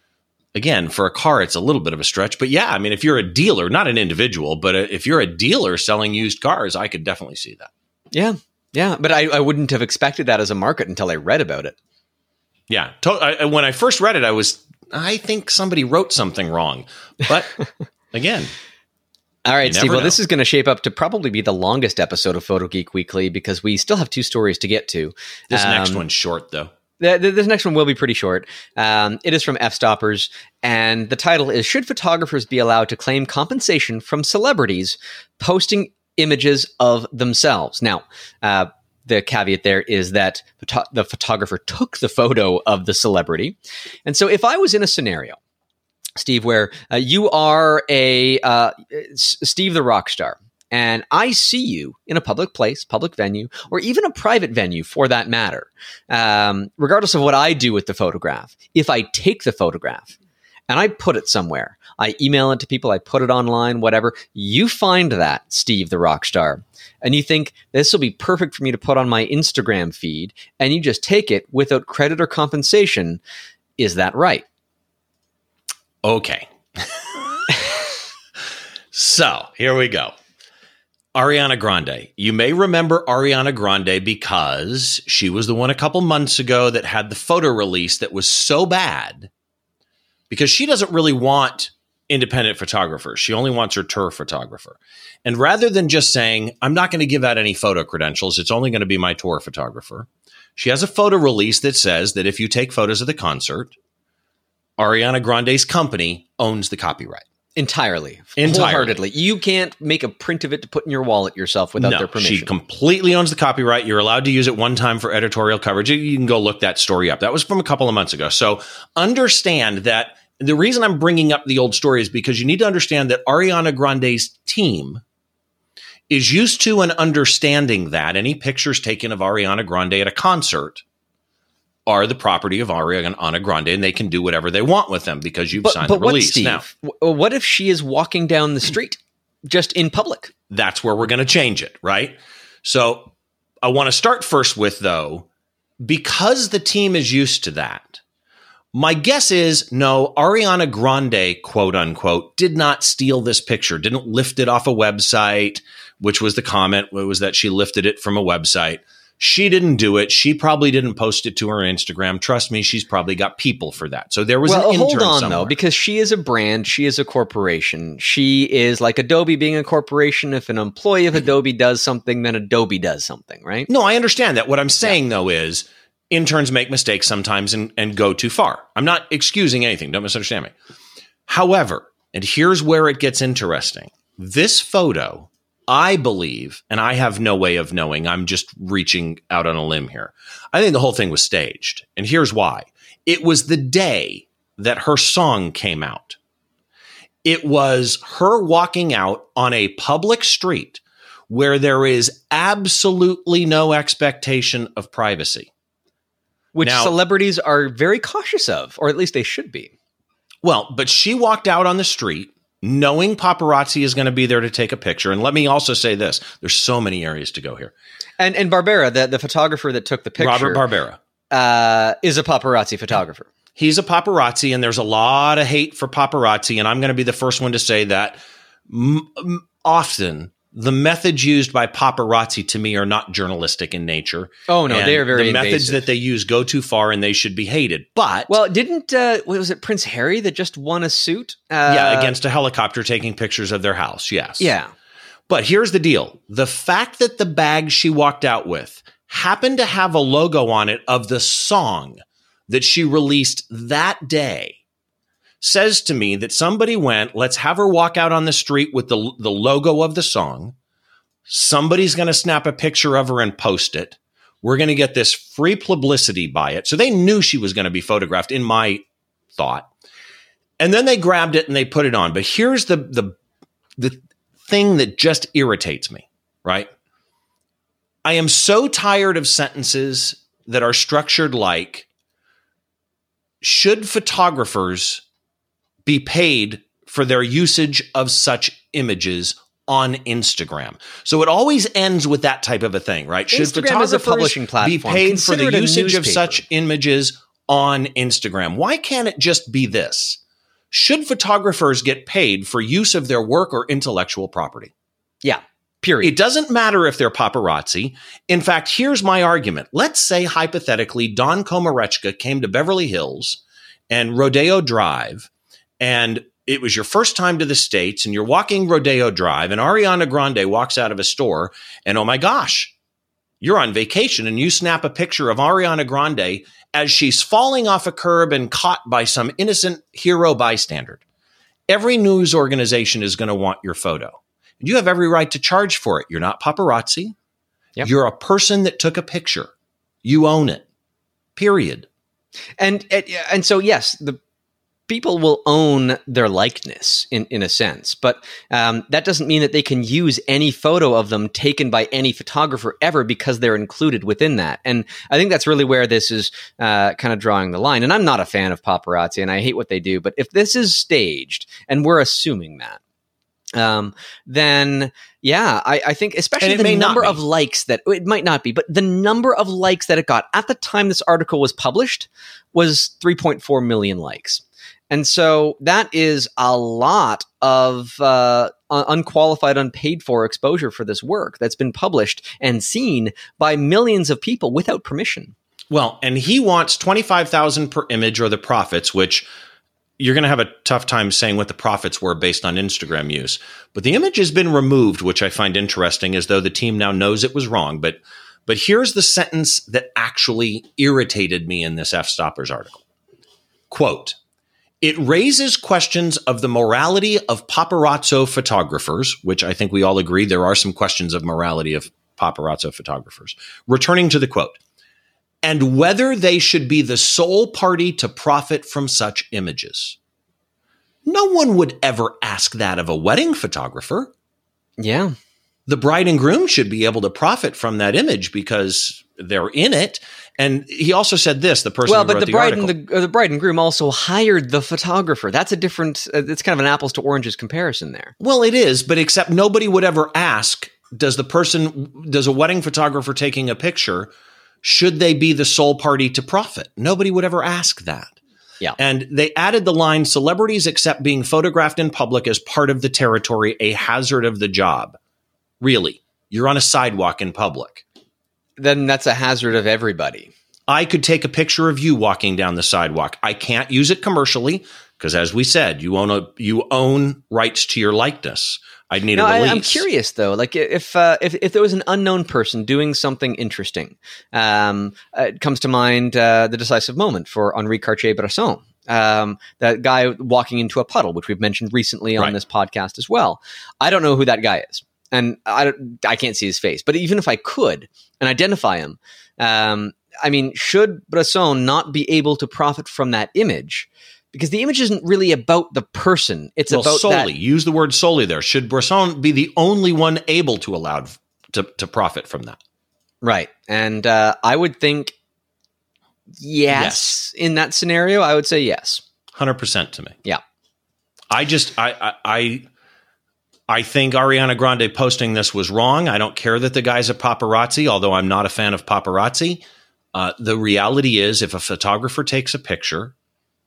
Again, for a car, it's a little bit of a stretch. But yeah, I mean, if you're a dealer, not an individual, but if you're a dealer selling used cars, I could definitely see that. Yeah, yeah. But I, I wouldn't have expected that as a market until I read about it. Yeah. To, I, when I first read it, I was, I think somebody wrote something wrong. But again... All right, Steve. Well, know. This is going to shape up to probably be the longest episode of Photo Geek Weekly because we still have two stories to get to. This um, next one's short, though. The, the, this next one will be pretty short. Um, it is from F-Stoppers, and the title is, Should Photographers Be Allowed to Claim Compensation from Celebrities Posting Images of Themselves? Now, uh, the caveat there is that photo- the photographer took the photo of the celebrity. And so if I was in a scenario, Steve, where uh, you are a uh, Steve the rock star, and I see you in a public place, public venue, or even a private venue for that matter, um, regardless of what I do with the photograph, if I take the photograph and I put it somewhere, I email it to people, I put it online, whatever, you find that, Steve the rock star, and you think this will be perfect for me to put on my Instagram feed, and you just take it without credit or compensation. Is that right? Okay. So here we go. Ariana Grande. You may remember Ariana Grande because she was the one a couple months ago that had the photo release that was so bad because she doesn't really want independent photographers. She only wants her tour photographer. And rather than just saying, I'm not going to give out any photo credentials, it's only going to be my tour photographer, she has a photo release that says that if you take photos of the concert, Ariana Grande's company owns the copyright. Entirely. Entirely. Wholeheartedly. You can't make a print of it to put in your wallet yourself without no, their permission. She completely owns the copyright. You're allowed to use it one time for editorial coverage. You can go look that story up. That was from a couple of months ago. So understand that the reason I'm bringing up the old story is because you need to understand that Ariana Grande's team is used to and understanding that any pictures taken of Ariana Grande at a concert are the property of Ariana Grande, and they can do whatever they want with them because you've but, signed but the release. What, Steve, now, w- what if she is walking down the street just in public? That's where we're going to change it, right? So I want to start first with, though, because the team is used to that, my guess is no, Ariana Grande, quote unquote, did not steal this picture, didn't lift it off a website, which was the comment, was that she lifted it from a website. She didn't do it. She probably didn't post it to her Instagram. Trust me, she's probably got people for that. So there was well, an intern hold on, somewhere. though, because she is a brand. She is a corporation. She is like Adobe being a corporation. If an employee of Adobe does something, then Adobe does something, right? No, I understand that. What I'm saying, yeah. though, is interns make mistakes sometimes and, and go too far. I'm not excusing anything. Don't misunderstand me. However, and here's where it gets interesting. This photo, I believe, and I have no way of knowing, I'm just reaching out on a limb here. I think the whole thing was staged. And here's why. It was the day that her song came out. It was her walking out on a public street where there is absolutely no expectation of privacy. Which now, celebrities are very cautious of, or at least they should be. Well, but she walked out on the street knowing paparazzi is going to be there to take a picture. And let me also say this. There's so many areas to go here. And and Barbera, the, the photographer that took the picture. Robert Barbera. Uh, is a paparazzi photographer. He's a paparazzi, and there's a lot of hate for paparazzi. And I'm going to be the first one to say that m- m- often the methods used by paparazzi to me are not journalistic in nature. Oh, no, and they are very The invasive. methods that they use go too far, and they should be hated. But well, didn't uh, what was it Prince Harry that just won a suit? Uh, yeah, against a helicopter taking pictures of their house. Yes. Yeah. But here's the deal. The fact that the bag she walked out with happened to have a logo on it of the song that she released that day says to me that somebody went, let's have her walk out on the street with the, the logo of the song. Somebody's going to snap a picture of her and post it. We're going to get this free publicity by it. So they knew she was going to be photographed, in my thought. And then they grabbed it and they put it on. But here's the, the, the thing that just irritates me, right? I am so tired of sentences that are structured like, should photographers be paid for their usage of such images on Instagram? So it always ends with that type of a thing, right? Should Instagram is a publishing platform. be paid for Consider the it a usage of newspaper. such images on Instagram? Why can't it just be this? Should photographers get paid for use of their work or intellectual property? Yeah, period. It doesn't matter if they're paparazzi. In fact, here's my argument. Let's say, hypothetically, Don Komarechka came to Beverly Hills and Rodeo Drive, and it was your first time to the States, and you're walking Rodeo Drive, and Ariana Grande walks out of a store, and oh my gosh, you're on vacation, and you snap a picture of Ariana Grande as she's falling off a curb and caught by some innocent hero bystander. Every news organization is going to want your photo. You have every right to charge for it. You're not paparazzi. Yep. You're a person that took a picture. You own it. Period. And and so, yes, the people will own their likeness in, in a sense, but um, that doesn't mean that they can use any photo of them taken by any photographer ever because they're included within that. And I think that's really where this is uh, kind of drawing the line. And I'm not a fan of paparazzi, and I hate what they do. But if this is staged, and we're assuming that, um, then yeah, I, I think especially the number of likes that it might not be, but the number of likes that it got at the time this article was published was three point four million likes. And so that is a lot of uh, unqualified, unpaid for exposure for this work that's been published and seen by millions of people without permission. Well, and he wants twenty-five thousand dollars per image, or the profits, which you're going to have a tough time saying what the profits were based on Instagram use. But the image has been removed, which I find interesting, as though the team now knows it was wrong. But but here's the sentence that actually irritated me in this F-Stoppers article. Quote, "It raises questions of the morality of paparazzo photographers," which I think we all agree there are some questions of morality of paparazzo photographers. Returning to the quote, "and whether they should be the sole party to profit from such images." No one would ever ask that of a wedding photographer. Yeah. the bride and groom should be able to profit from that image because they're in it. And he also said this, the person well, who but wrote the, the bride article. and the, uh, the bride and groom also hired the photographer. That's a different, uh, it's kind of an apples to oranges comparison there. Well, it is, but except nobody would ever ask, does the person, does a wedding photographer taking a picture, should they be the sole party to profit? Nobody would ever ask that. Yeah. And they added the line, celebrities accept being photographed in public as part of the territory, a hazard of the job. Really? You're on a sidewalk in public. Then that's a hazard of everybody. I could take a picture of you walking down the sidewalk. I can't use it commercially because, as we said, you own a you own rights to your likeness. I'd need no, a release. I, I'm curious though, like if uh, if if there was an unknown person doing something interesting, um, it comes to mind uh, the decisive moment for Henri Cartier-Bresson. Um, that guy walking into a puddle, which we've mentioned recently on Right. this podcast as well. I don't know who that guy is. And I, don't, I can't see his face. But even if I could and identify him, um, I mean, should Bresson not be able to profit from that image? Because the image isn't really about the person. It's well, about solely. that. Use the word solely there. Should Bresson be the only one able to allowed to, to profit from that? Right. And uh, I would think yes, yes. In that scenario, I would say yes. one hundred percent to me. Yeah. I just, I, I, I I think Ariana Grande posting this was wrong. I don't care that the guy's a paparazzi, although I'm not a fan of paparazzi. Uh, the reality is, if a photographer takes a picture,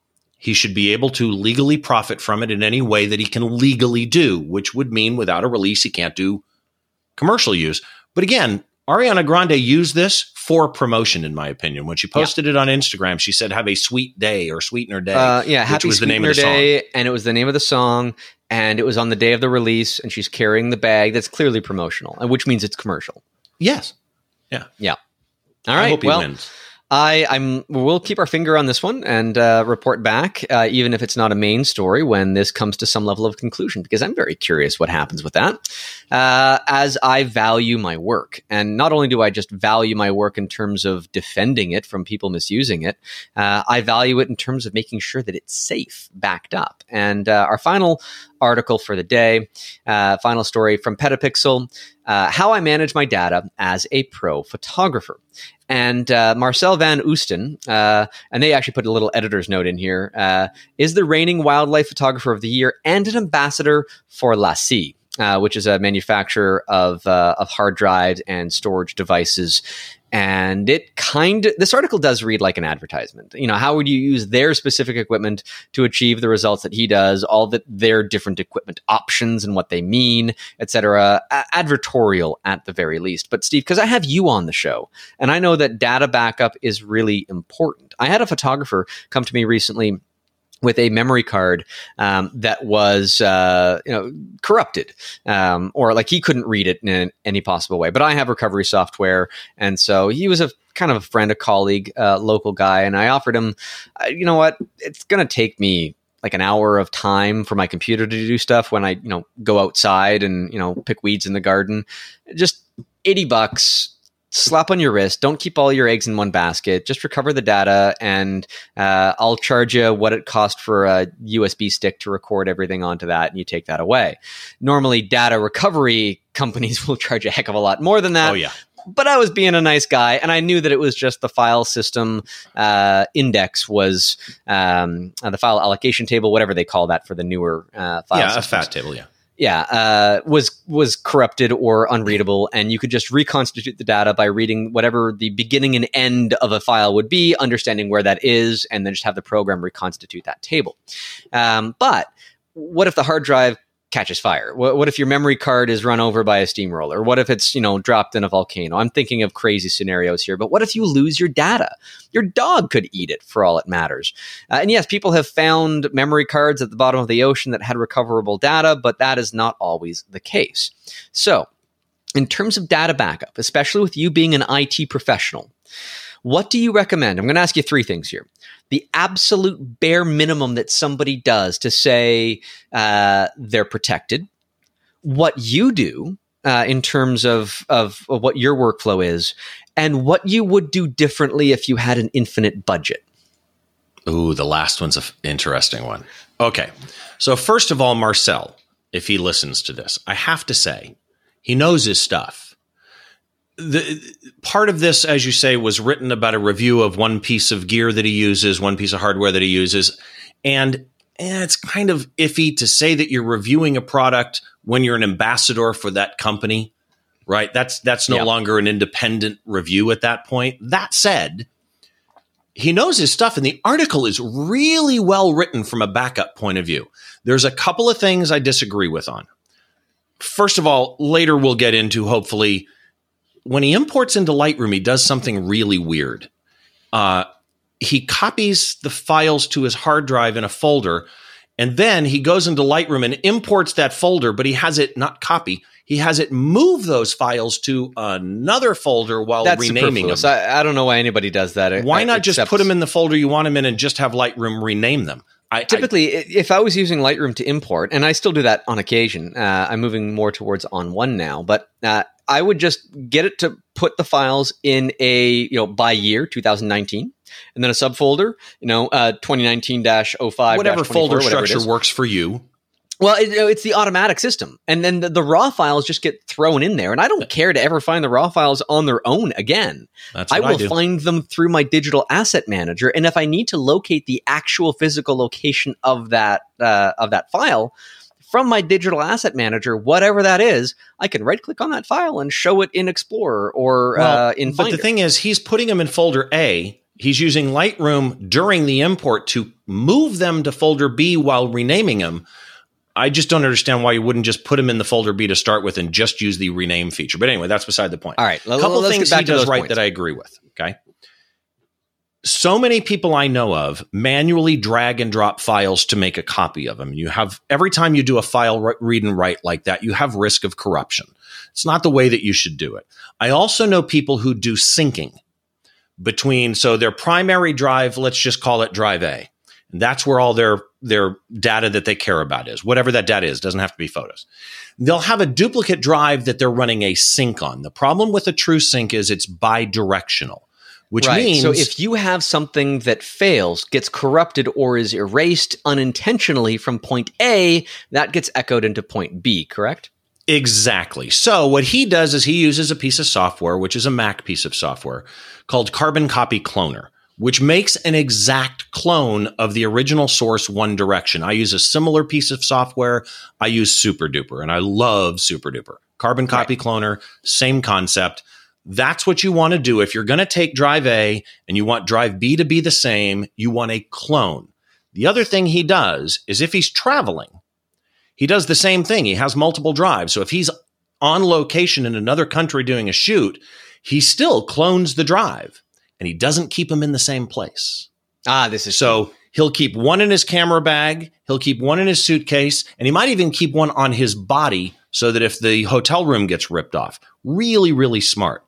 he should be able to legally profit from it in any way that he can legally do, which would mean without a release, he can't do commercial use. But again, Ariana Grande used this for promotion, in my opinion. When she posted yeah. it on Instagram, she said, have a sweet day or sweetener day, uh, yeah, which happy was the name Sweetener of the song. Day, and it was the name of the song. And it was on the day of the release, and she's carrying the bag that's clearly promotional, and which means it's commercial. Yes. Yeah. Yeah. All right. I hope he well, wins. I, I'm. We'll keep our finger on this one and uh, report back, uh, even if it's not a main story, when this comes to some level of conclusion, because I'm very curious what happens with that. Uh, as I value my work, and not only do I just value my work in terms of defending it from people misusing it, uh, I value it in terms of making sure that it's safe, backed up. And uh, our final article for the day, uh, final story from Petapixel, uh, how I manage my data as a pro photographer. And uh, Marcel van Oosten, uh, and they actually put a little editor's note in here, uh, is the reigning wildlife photographer of the year and an ambassador for LaCie, uh, which is a manufacturer of uh, of hard drives and storage devices. And it kind of, this article does read like an advertisement. You know, how would you use their specific equipment to achieve the results that he does, all the, their different equipment options and what they mean, et cetera. A- advertorial at the very least. But Steve, because I have you on the show, and I know that data backup is really important. I had a photographer come to me recently with a memory card um, that was, uh, you know, corrupted, um, or like he couldn't read it in any possible way. But I have recovery software, and so he was a kind of a friend, a colleague, uh, local guy, and I offered him, uh, you know what, it's going to take me like an hour of time for my computer to do stuff when I, you know, go outside and, you know, pick weeds in the garden. Just eighty bucks. Slap on your wrist. Don't keep all your eggs in one basket. Just recover the data, and uh, I'll charge you what it cost for a U S B stick to record everything onto that, and you take that away. Normally, data recovery companies will charge a heck of a lot more than that. Oh, yeah. But I was being a nice guy, and I knew that it was just the file system uh, index was um, uh, the file allocation table, whatever they call that for the newer uh, file Yeah, systems. a fat table, yeah. Yeah, uh, was was corrupted or unreadable, and you could just reconstitute the data by reading whatever the beginning and end of a file would be, understanding where that is, and then just have the program reconstitute that table. Um, but what if the hard drive catches fire? What, what if your memory card is run over by a steamroller? What if it's, you know, dropped in a volcano? I'm thinking of crazy scenarios here, but what if you lose your data? Your dog could eat it for all it matters. Uh, and yes, people have found memory cards at the bottom of the ocean that had recoverable data, but that is not always the case. So in terms of data backup, especially with you being an I T professional, what do you recommend? I'm going to ask you three things here. The absolute bare minimum that somebody does to say uh, they're protected, what you do uh, in terms of, of, of what your workflow is, and what you would do differently if you had an infinite budget. Ooh, the last one's an interesting one. Okay. So first of all, Marcel, if he listens to this, I have to say, He knows his stuff. The part of this, as you say, was written about a review of one piece of gear that he uses, one piece of hardware that he uses. And eh, it's kind of iffy to say that you're reviewing a product when you're an ambassador for that company, right? That's, that's no yep. longer an independent review at that point. That said, he knows his stuff, and the article is really well written from a backup point of view. There's a couple of things I disagree with on. First of all, later we'll get into, hopefully, when he imports into Lightroom, he does something really weird. Uh, he copies the files to his hard drive in a folder, and then he goes into Lightroom and imports that folder, but he has it not copy. He has it move those files to another folder while That's renaming them. I, I don't know why anybody does that. Why I, not just except- put them in the folder you want them in and just have Lightroom rename them? I, Typically, I, if I was using Lightroom to import, and I still do that on occasion, uh, I'm moving more towards On One now, but uh, I would just get it to put the files in a, you know, by year, two thousand nineteen, and then a subfolder, you know, uh, twenty nineteen dash oh five whatever folder whatever structure works for you. Well, it, it's the automatic system. And then the, the raw files just get thrown in there. And I don't care to ever find the raw files on their own again. That's I what will I do. find them through my digital asset manager. And if I need to locate the actual physical location of that uh, of that file from my digital asset manager, whatever that is, I can right click on that file and show it in Explorer or well, uh, in But Finder. the thing is, he's putting them in folder A. He's using Lightroom during the import to move them to folder B while renaming them. I just don't understand why you wouldn't just put them in the folder B to start with and just use the rename feature. But anyway, that's beside the point. All right. A couple let's things get back he to does those right points. that I agree with. Okay. So many people I know of manually drag and drop files to make a copy of them. You have, every time you do a file re- read and write like that, you have risk of corruption. It's not the way that you should do it. I also know people who do syncing between, so their primary drive, let's just call it drive A. And that's where all their, their data that they care about is. Whatever that data is, doesn't have to be photos. They'll have a duplicate drive that they're running a sync on. The problem with a true sync is it's bidirectional, which right. means... So if you have something that fails, gets corrupted, or is erased unintentionally from point A, that gets echoed into point B, correct? Exactly. So what he does is he uses a piece of software, which is a Mac piece of software, called Carbon Copy Cloner, which makes an exact clone of the original source One Direction. I use a similar piece of software. I use SuperDuper, and I love SuperDuper. Carbon Copy right. Cloner, same concept. That's what you want to do. If you're going to take drive A and you want drive B to be the same, you want a clone. The other thing he does is if he's traveling, he does the same thing. He has multiple drives. So if he's on location in another country doing a shoot, he still clones the drive. And he doesn't keep them in the same place. Ah, this is so he'll keep one in his camera bag, he'll keep one in his suitcase, and he might even keep one on his body so that if the hotel room gets ripped off. Really, really smart.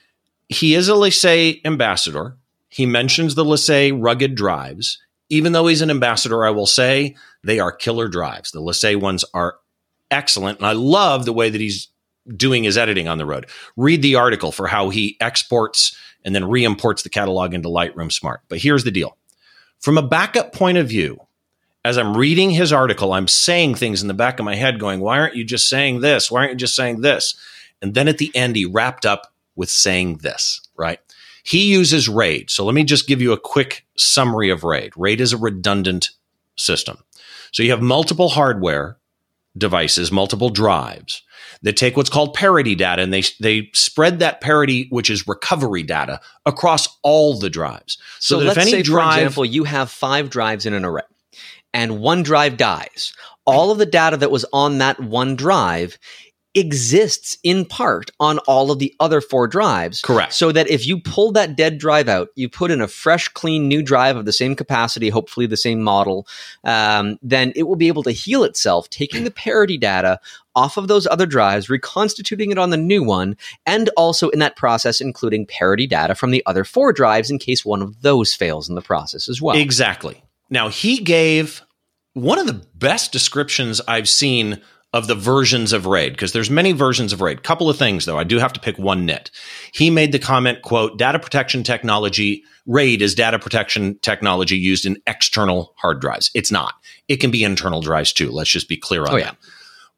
He is a Licey ambassador. He mentions the Licey rugged drives. Even though he's an ambassador, I will say they are killer drives. The Licey ones are excellent, and I love the way that he's doing his editing on the road. Read the article for how he exports and then re-imports the catalog into Lightroom Smart. But here's the deal. From a backup point of view, as I'm reading his article, I'm saying things in the back of my head going, why aren't you just saying this? Why aren't you just saying this? And then at the end, he wrapped up with saying this, right? He uses RAID. So let me just give you a quick summary of RAID. RAID is a redundant system. So you have multiple hardware devices, multiple drives that take what's called parity data, and they they spread that parity, which is recovery data, across all the drives. So, So, that let's if any say, drive, for example, you have five drives in an array, and one drive dies. All of the data that was on that one drive exists in part on all of the other four drives. Correct. So that if you pull that dead drive out, you put in a fresh, clean new drive of the same capacity, hopefully the same model, um, then it will be able to heal itself, taking the parity data off of those other drives, reconstituting it on the new one, and also in that process including parity data from the other four drives in case one of those fails in the process as well. Exactly. Now, he gave one of the best descriptions I've seen of the versions of RAID, because there's many versions of RAID. Couple of things, though. I do have to pick one nit. He made the comment, quote, data protection technology, RAID is data protection technology used in external hard drives. It's not. It can be internal drives, too. Let's just be clear on Oh, yeah. that.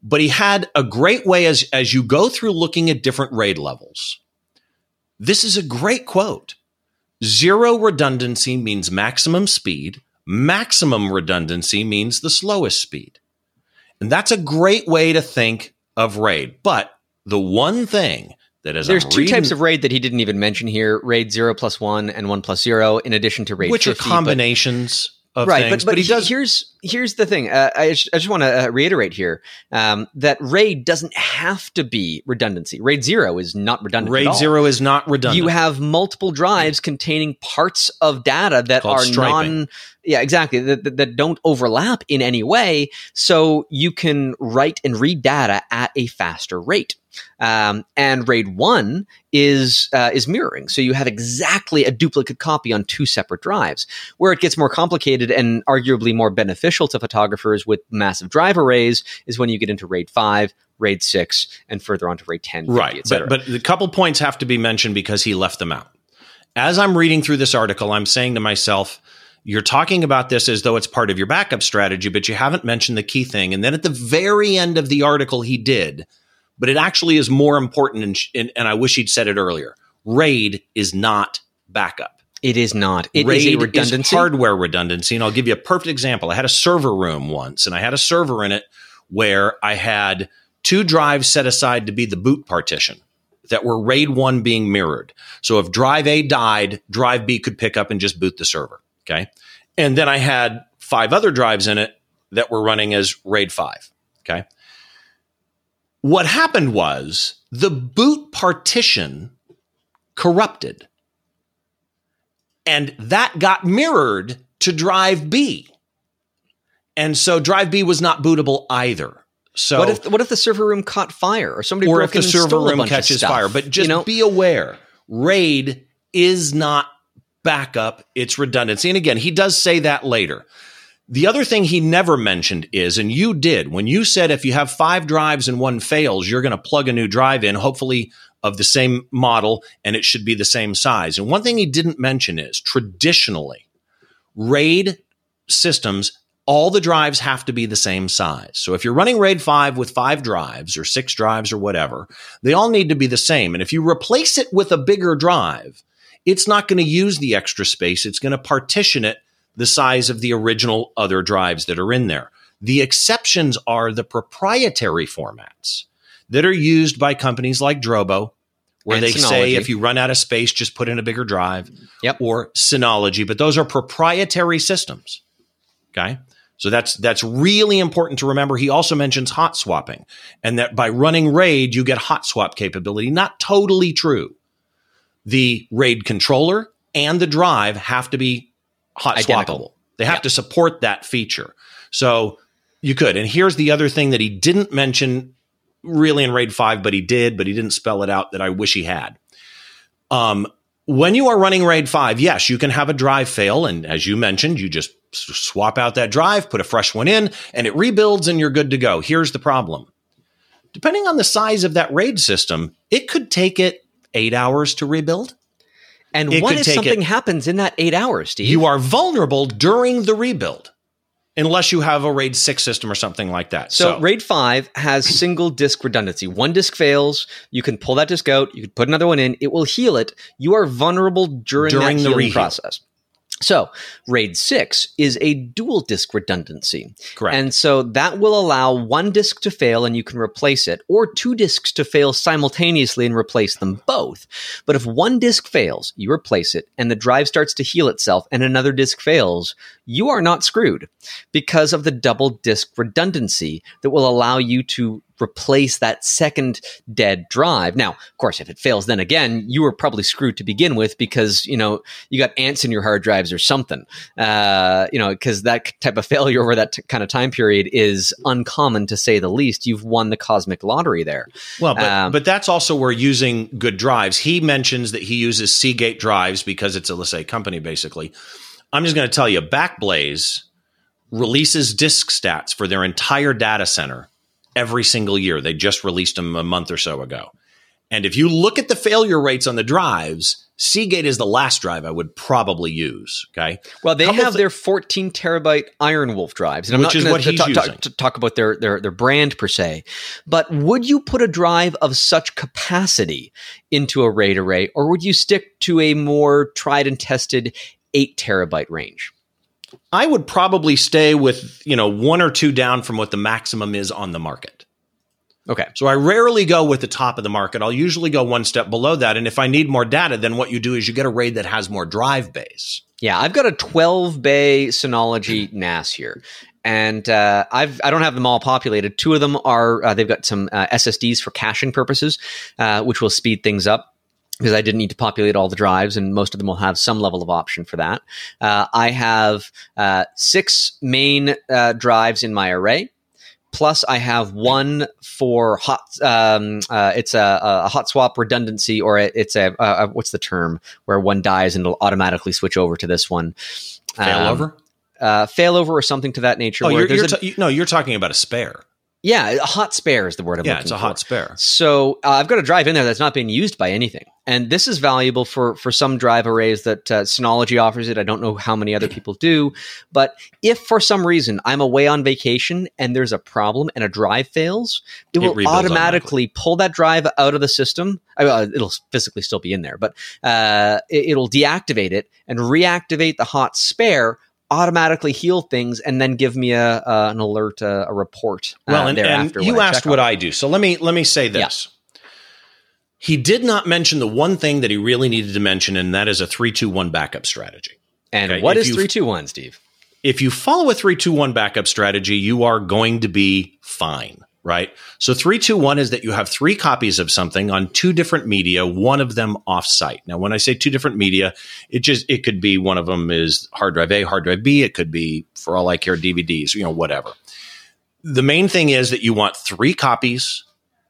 But he had a great way as, as you go through looking at different RAID levels. This is a great quote. Zero redundancy means maximum speed. Maximum redundancy means the slowest speed. And that's a great way to think of RAID. But the one thing that is There's two reading, types of RAID that he didn't even mention here, RAID zero plus one and one plus zero, in addition to RAID which fifty. Which are combinations but, of right, things. But, but, but he he, does. Here's, here's the thing. Uh, I, just, I just want to uh, reiterate here um, that RAID doesn't have to be redundancy. RAID zero is not redundant RAID at all. zero is not redundant. You have multiple drives containing parts of data that Called are striping. non... Yeah, exactly. That, that, that don't overlap in any way. So you can write and read data at a faster rate. Um, and RAID one is uh, is mirroring. So you have exactly a duplicate copy on two separate drives. Where it gets more complicated and arguably more beneficial to photographers with massive drive arrays is when you get into RAID five, RAID six, and further on to RAID ten, fifty, right. et cetera. But, but a couple points have to be mentioned because he left them out. As I'm reading through this article, I'm saying to myself, you're talking about this as though it's part of your backup strategy, but you haven't mentioned the key thing. And then at the very end of the article, he did. But it actually is more important, and, and, and I wish he'd said it earlier. RAID is not backup. It is not. It RAID is a redundancy. Is hardware redundancy. And I'll give you a perfect example. I had a server room once, and I had a server in it where I had two drives set aside to be the boot partition that were RAID one being mirrored. So if drive A died, drive B could pick up and just boot the server. Okay. And then I had five other drives in it that were running as RAID five. Okay. What happened was the boot partition corrupted. And that got mirrored to drive B. And so drive B was not bootable either. So what if what if the server room caught fire or somebody or broke if the in and server stole a room bunch of catches stuff? fire? But just you know? be aware, RAID is not backup, it's redundancy. And again, he does say that later. The other thing he never mentioned is, and you did, when you said if you have five drives and one fails, you're going to plug a new drive in, hopefully of the same model, and it should be the same size. And one thing he didn't mention is, traditionally, RAID systems, all the drives have to be the same size. So if you're running RAID five with five drives or six drives or whatever, they all need to be the same. And if you replace it with a bigger drive, it's not going to use the extra space. It's going to partition it the size of the original other drives that are in there. The exceptions are the proprietary formats that are used by companies like Drobo, where and they Synology. say if you run out of space, just put in a bigger drive, yep. or Synology. But those are proprietary systems. Okay. So that's that's really important to remember. He also mentions hot swapping, and that by running RAID, you get hot swap capability. Not totally true. The RAID controller and the drive have to be hot Identical. swappable. They have yep. to support that feature. So you could. And here's the other thing that he didn't mention really in RAID five, but he did, but he didn't spell it out that I wish he had. Um, when you are running RAID five, yes, you can have a drive fail. And as you mentioned, you just swap out that drive, put a fresh one in, and it rebuilds and you're good to go. Here's the problem. Depending on the size of that RAID system, it could take it eight hours to rebuild. And It what could if take something it- happens in that eight hours, Steve? You are vulnerable during the rebuild, unless you have a RAID six system or something like that. So, So, RAID five has single disk redundancy. One disk fails, you can pull that disk out, you can put another one in, it will heal it. You are vulnerable during, During that the healing reheal. process. So, RAID six is a dual disk redundancy. Correct. And so that will allow one disk to fail and you can replace it, or two disks to fail simultaneously and replace them both. But if one disk fails, you replace it, and the drive starts to heal itself, and another disk fails, you are not screwed because of the double disk redundancy that will allow you to replace that second dead drive. Now, of course, if it fails, then again, you were probably screwed to begin with because, you know, you got ants in your hard drives or something, uh, you know, because that type of failure over that t- kind of time period is uncommon to say the least. You've won the cosmic lottery there. well, but, um, but that's also where using good drives. He mentions that he uses Seagate drives because it's a, let's say, company, basically. I'm just going to tell you, Backblaze releases disk stats for their entire data center every single year. They just released them a month or so ago. And if you look at the failure rates on the drives, Seagate is the last drive I would probably use. Okay. Well, they Couple have th- their fourteen terabyte Iron Wolf drives, and I'm Which is not what going he's to talk, using. talk, talk about their, their their brand per se. But would you put a drive of such capacity into a RAID array, or would you stick to a more tried and tested eight terabyte range? I would probably stay with, you know, one or two down from what the maximum is on the market. Okay. So I rarely go with the top of the market. I'll usually go one step below that. And if I need more data, then what you do is you get a RAID that has more drive bays. Yeah, I've got a twelve bay Synology N A S here, and uh, I've I don't have them all populated. Two of them are uh, they've got some uh, S S Ds for caching purposes, uh, which will speed things up, because I didn't need to populate all the drives, and most of them will have some level of option for that. Uh, I have uh, six main uh, drives in my array. Plus, I have one for hot. Um, uh, it's a, a hot swap redundancy, or it's a, a what's the term where one dies and it'll automatically switch over to this one. Failover, um, uh, failover, or something to that nature. Oh, where you're, you're a, ta- no, you're talking about a spare. Yeah, a hot spare is the word I'm yeah, looking for. it's a hot spare. So uh, I've got a drive in there that's not being used by anything. And this is valuable for, for some drive arrays that uh, Synology offers it. I don't know how many other people do. But if for some reason I'm away on vacation and there's a problem and a drive fails, it, It will rebuilds automatically pull that drive out of the system. Uh, it'll physically still be in there, but uh, it, it'll deactivate it and reactivate the hot spare, automatically heal things, and then give me a uh, an alert, uh, a report. Uh, Well, and, and thereafter you when I asked check what on it. I do. So let me let me say this. He did not mention the one thing that he really needed to mention, and that is a three two one backup strategy. And Okay, what if is you- three two one, Steve? If you follow a three two one backup strategy, you are going to be fine, right? So three two one is that you have three copies of something on two different media, one of them offsite. Now, when I say two different media, it just it could be one of them is hard drive A, hard drive B. It could be, for all I care, D V Ds, you know, whatever. The main thing is that you want three copies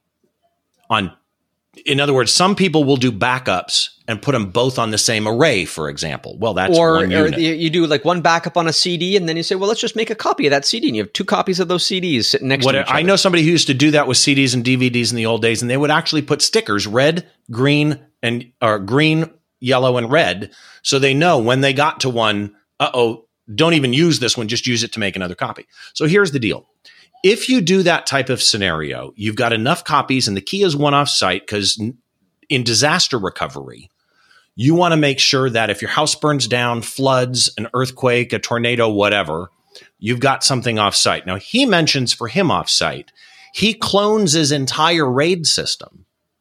on. In other words, some people will do backups and put them both on the same array, for example. Well, that's or, one or unit. you you do like one backup on a C D, and then you say, well, let's just make a copy of that C D. And you have two copies of those C Ds sitting next What, to each other. I know somebody who used to do that with C Ds and D V Ds in the old days, and they would actually put stickers, red, green, and or green, yellow, and red, so they know when they got to one, uh-oh, don't even use this one, just use it to make another copy. So here's the deal. If you do that type of scenario, you've got enough copies, and the key is one off-site, because in disaster recovery, you want to make sure that if your house burns down, floods, an earthquake, a tornado, whatever, you've got something off-site. Now, he mentions for him off-site, he clones his entire RAID system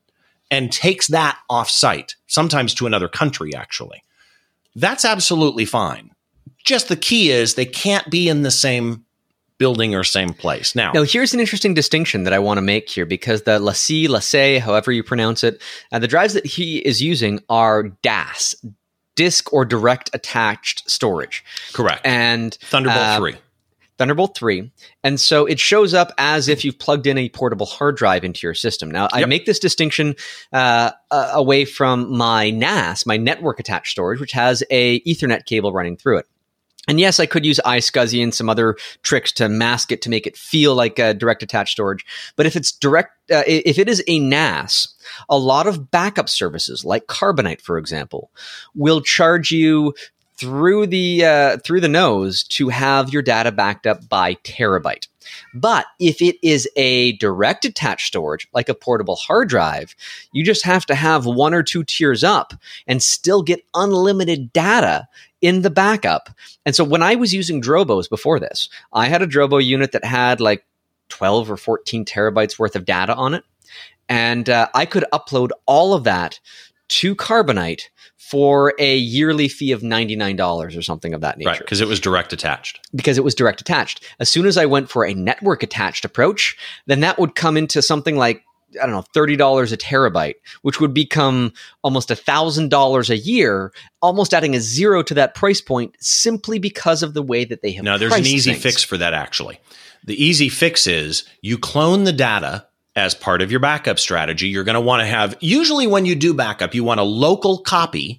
and takes that off-site, sometimes to another country, actually. That's absolutely fine. Just the key is they can't be in the same building or same place. Now, Now, here's an interesting distinction that I want to make here, because the LaCie, LaCie, however you pronounce it, uh, the drives that he is using are D A S, disk or direct attached storage. correct. And Thunderbolt uh, three. Thunderbolt three. And so it shows up as if you've plugged in a portable hard drive into your system. Now, I Yep. make this distinction uh, uh, away from my N A S, my network attached storage, which has a Ethernet cable running through it. And yes, I could use iSCSI and some other tricks to mask it to make it feel like a direct attached storage. But if it's direct, uh, if it is a N A S, a lot of backup services like Carbonite, for example, will charge you through the uh, through the nose to have your data backed up by terabyte. But if it is a direct attached storage, like a portable hard drive, you just have to have one or two tiers up and still get unlimited data in the backup. And so when I was using Drobos before this, I had a Drobo unit that had like twelve or fourteen terabytes worth of data on it. And uh, I could upload all of that to Carbonite for a yearly fee of ninety-nine dollars or something of that nature. Right, because it was direct attached. Because it was direct attached. As soon as I went for a network attached approach, then that would come into something like, I don't know, thirty dollars a terabyte, which would become almost one thousand dollars a year, almost adding a zero to that price point simply because of the way that they have Now, there's an priced easy things. fix for that, actually. The easy fix is you clone the data as part of your backup strategy. You're going to want to have, usually when you do backup, you want a local copy.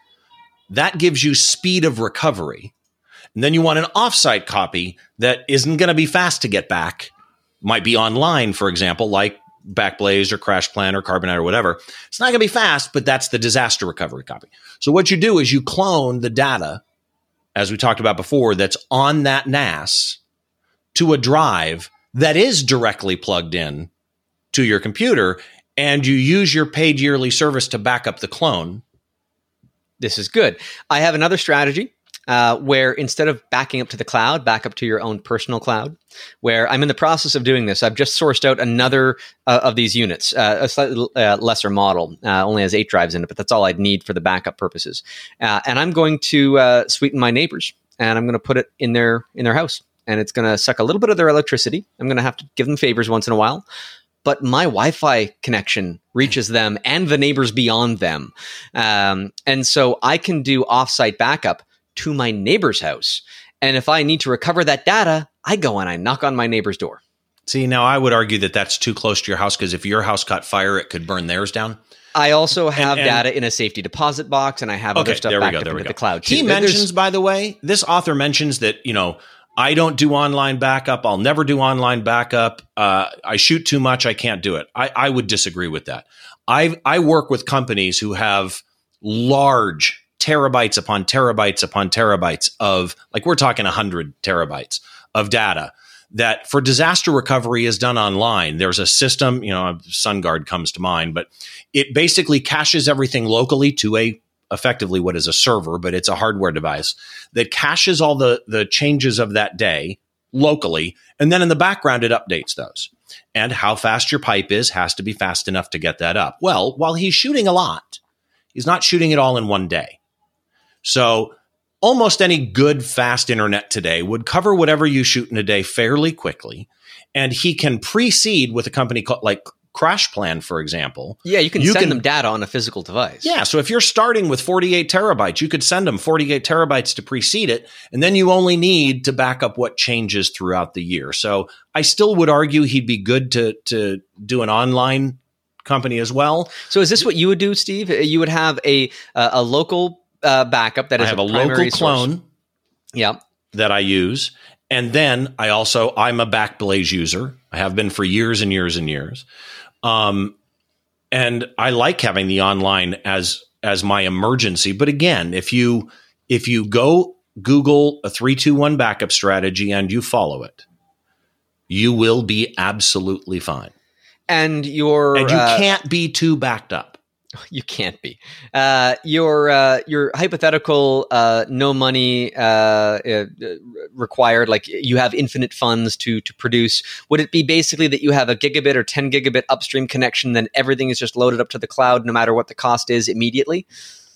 That gives you speed of recovery. And then you want an offsite copy that isn't going to be fast to get back. Might be online, for example, like Backblaze or CrashPlan or Carbonite or whatever. It's not going to be fast, but that's the disaster recovery copy. So what you do is you clone the data, as we talked about before, that's on that N A S to a drive that is directly plugged in to your computer, and you use your paid yearly service to back up the clone. This is good. I have another strategy uh, where instead of backing up to the cloud, back up to your own personal cloud, where I'm in the process of doing this. I've just sourced out another uh, of these units, uh, a slightly uh, lesser model, uh, only has eight drives in it, but that's all I'd need for the backup purposes. Uh, and I'm going to uh, sweeten my neighbors, and I'm going to put it in their in their house. And it's going to suck a little bit of their electricity. I'm going to have to give them favors once in a while. But my Wi-Fi connection reaches them and the neighbors beyond them. Um, and so I can do offsite backup to my neighbor's house. And if I need to recover that data, I go and I knock on my neighbor's door. See, now I would argue that that's too close to your house, because if your house caught fire, it could burn theirs down. I also have and, and, data in a safety deposit box, and I have okay, other stuff there we backed go, up there we into go. the cloud too. He mentions, by the way, this author mentions that, you know, I don't do online backup. I'll never do online backup. Uh, I shoot too much. I can't do it. I, I would disagree with that. I I work with companies who have large terabytes upon terabytes upon terabytes of, like we're talking one hundred terabytes of data that for disaster recovery is done online. There's a system, you know, SunGuard comes to mind, but it basically caches everything locally to a effectively what is a server, but it's a hardware device that caches all the, the changes of that day locally. And then in the background, it updates those. And how fast your pipe is has to be fast enough to get that up. Well, while he's shooting a lot, he's not shooting it all in one day. So almost any good fast internet today would cover whatever you shoot in a day fairly quickly. And he can precede with a company called like CrashPlan, for example. Yeah, you can you send can, them data on a physical device. Yeah, so if you're starting with forty-eight terabytes, you could send them forty-eight terabytes to precede it, and then you only need to back up what changes throughout the year. So I still would argue he'd be good to to do an online company as well. So is this what you would do, Steve? You would have a uh, a local uh, backup that is I have a, a local clone source. Yeah. that I use. And then I also, I'm a Backblaze user. I have been for years and years and years. Um, and I like having the online as, as my emergency. But again, if you, if you go Google a three two one backup strategy and you follow it, you will be absolutely fine. And your, and you uh, can't be too backed up. You can't be. Uh, your uh, your hypothetical uh, no money uh, uh, required, like you have infinite funds to to produce. Would it be basically that you have a gigabit or ten gigabit upstream connection, then everything is just loaded up to the cloud, no matter what the cost is, immediately?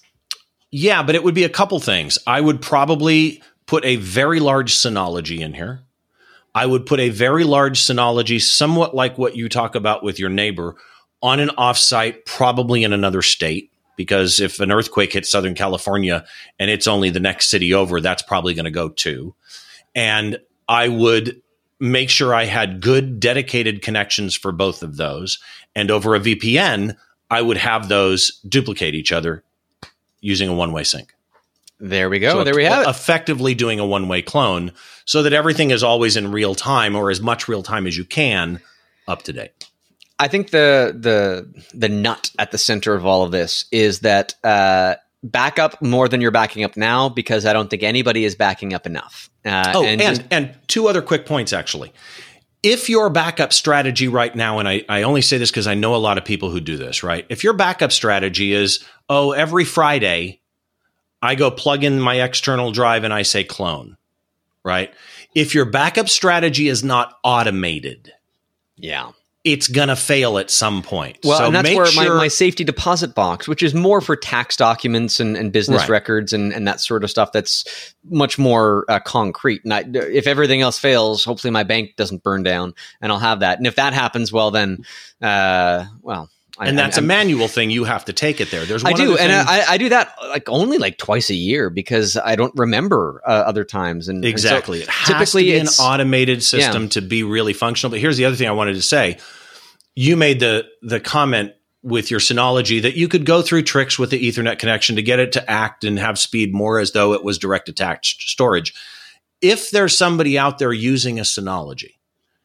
Yeah, but it would be a couple things. I would probably put a very large Synology in here. I would put a very large Synology, somewhat like what you talk about with your neighbor, on an offsite, probably in another state, because if an earthquake hits Southern California and it's only the next city over, that's probably going to go too. And I would make sure I had good dedicated connections for both of those. And over a V P N, I would have those duplicate each other using a one-way sync. There we go. So there we have it. Effectively doing a one-way clone so that everything is always in real time, or as much real time as you can, up to date. I think the the the nut at the center of all of this is that uh, back up more than you're backing up now, because I don't think anybody is backing up enough. Uh, oh, and and, just- and two other quick points, actually. If your backup strategy right now, and I, I only say this because I know a lot of people who do this, right? If your backup strategy is, oh, every Friday, I go plug in my external drive and I say clone, right? If your backup strategy is not automated, yeah, it's going to fail at some point. Well, so and that's make where sure- my, my safety deposit box, which is more for tax documents and, and business Right. records and, and that sort of stuff, that's much more uh, concrete. And I, if everything else fails, hopefully my bank doesn't burn down and I'll have that. And if that happens, well, then, uh, well... I, and that's I'm, a manual thing. You have to take it there. There's one I do, other and thing- I, I do that like only like twice a year because I don't remember uh, other times. And Exactly. And it so has typically to be an it's- automated system yeah. to be really functional. But here's the other thing I wanted to say. You made the the comment with your Synology that you could go through tricks with the Ethernet connection to get it to act and have speed more as though it was direct attached storage. If there's somebody out there using a Synology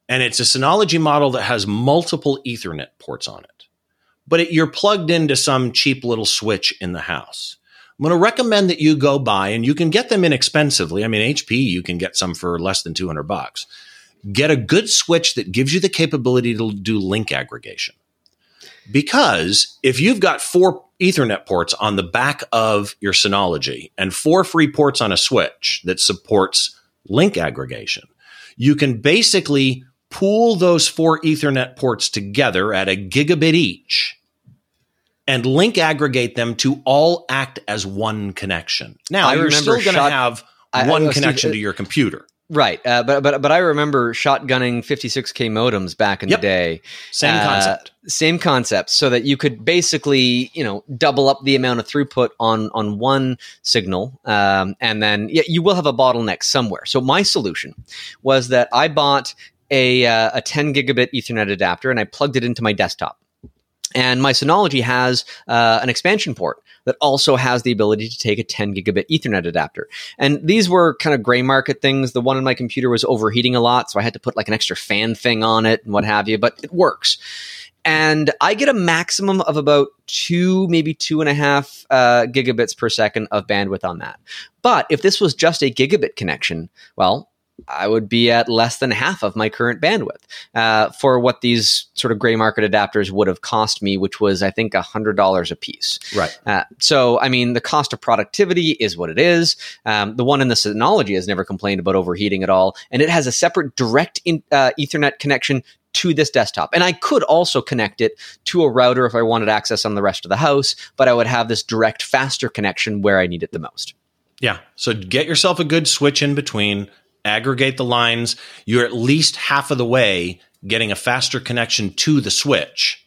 And it's a Synology model that has multiple Ethernet ports on it. But it, you're plugged into some cheap little switch in the house. I'm going to recommend that you go buy, and you can get them inexpensively. I mean, H P, you can get some for less than two hundred bucks. Get a good switch that gives you the capability to do link aggregation. Because if you've got four Ethernet ports on the back of your Synology and four free ports on a switch that supports link aggregation, you can basically pool those four Ethernet ports together at a gigabit each and link aggregate them to all act as one connection. Now, I you're still going to shot- have I- one I- connection Steve, to your computer. Right, uh, but but but I remember shotgunning fifty-six K modems back in Yep. the day. Same Uh, concept. Same concept, so that you could basically, you know, double up the amount of throughput on on one signal, um, and then yeah, you will have a bottleneck somewhere. So my solution was that I bought a uh, a ten gigabit Ethernet adapter and I plugged it into my desktop. And my Synology has uh, an expansion port that also has the ability to take a ten gigabit Ethernet adapter. And these were kind of gray market things. The one in my computer was overheating a lot, so I had to put like an extra fan thing on it and what have you, but it works. And I get a maximum of about two, maybe two and a half uh, gigabits per second of bandwidth on that. But if this was just a gigabit connection, well, I would be at less than half of my current bandwidth uh, for what these sort of gray market adapters would have cost me, which was, I think, one hundred dollars a piece. Right. Uh, so, I mean, the cost of productivity is what it is. Um, the one in the Synology has never complained about overheating at all, and it has a separate direct in, uh, Ethernet connection to this desktop. And I could also connect it to a router if I wanted access on the rest of the house, but I would have this direct, faster connection where I need it the most. Yeah. So get yourself a good switch in between. Aggregate the lines. You're at least half of the way getting a faster connection to the switch.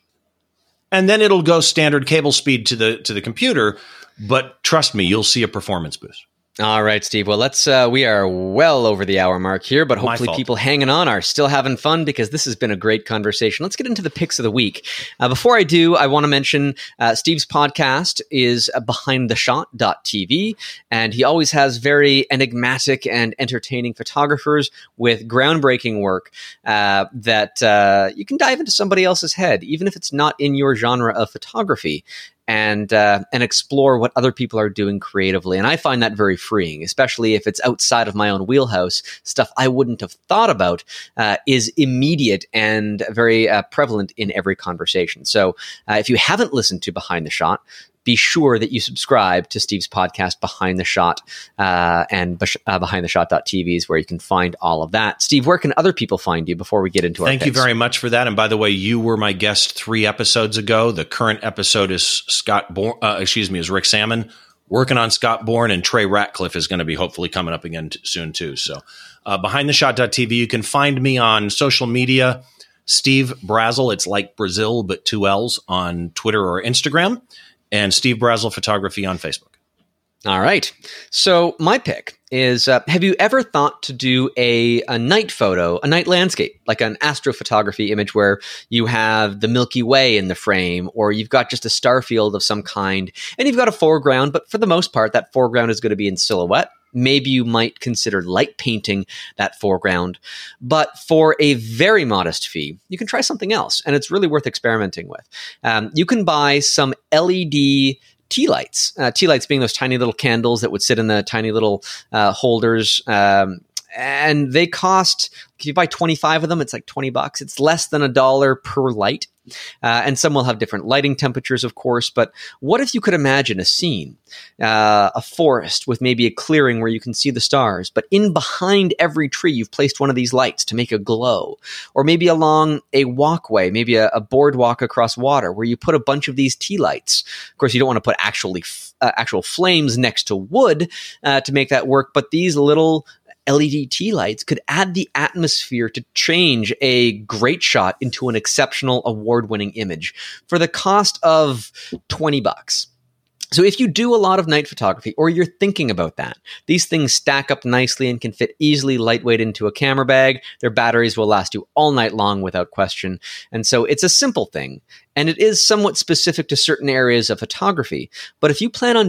And then it'll go standard cable speed to the to the computer. But trust me, you'll see a performance boost. All right, Steve. Well, let's. Uh, we are well over the hour mark here, but My hopefully fault. people hanging on are still having fun because this has been a great conversation. Let's get into the picks of the week. Uh, before I do, I want to mention uh, Steve's podcast is uh, behind the shot dot t v, and he always has very enigmatic and entertaining photographers with groundbreaking work uh, that uh, you can dive into somebody else's head, even if it's not in your genre of photography. And uh, and explore what other people are doing creatively. And I find that very freeing, especially if it's outside of my own wheelhouse. Stuff I wouldn't have thought about uh, is immediate and very uh, prevalent in every conversation. So uh, if you haven't listened to Behind the Shot, be sure that you subscribe to Steve's podcast, Behind the Shot, uh, and uh, behind the shot dot t v is where you can find all of that. Steve, where can other people find you before we get into our Thank you picks? very much for that. And by the way, you were my guest three episodes ago. The current episode is Scott Bourne, uh, excuse me, is Rick Salmon working on Scott Bourne, and Trey Ratcliffe is going to be hopefully coming up again t- soon too. So uh, behind the shot dot t v, you can find me on social media, Steve Brazel. It's like Brazil, but two L's on Twitter or Instagram. And Steve Brazel Photography on Facebook. All right. So my pick is, uh, have you ever thought to do a, a night photo, a night landscape, like an astrophotography image where you have the Milky Way in the frame, or you've got just a star field of some kind, and you've got a foreground, but for the most part, that foreground is going to be in silhouette. Maybe you might consider light painting that foreground. But for a very modest fee, you can try something else, and it's really worth experimenting with. Um, you can buy some L E D tea lights. Uh, tea lights being those tiny little candles that would sit in the tiny little uh, holders. Um, and they cost, if you buy twenty-five of them, it's like twenty bucks. It's less than a dollar per light. Uh, and some will have different lighting temperatures, of course. But what if you could imagine a scene, uh, a forest with maybe a clearing where you can see the stars, but in behind every tree, you've placed one of these lights to make a glow, or maybe along a walkway, maybe a, a boardwalk across water where you put a bunch of these tea lights. Of course, you don't want to put actually f- uh, actual flames next to wood uh, to make that work, but these little L E D tea lights could add the atmosphere to change a great shot into an exceptional award-winning image for the cost of twenty bucks. So if you do a lot of night photography, or you're thinking about that, these things stack up nicely and can fit easily lightweight into a camera bag. Their batteries will last you all night long without question. And so it's a simple thing, and it is somewhat specific to certain areas of photography. But if you plan on doing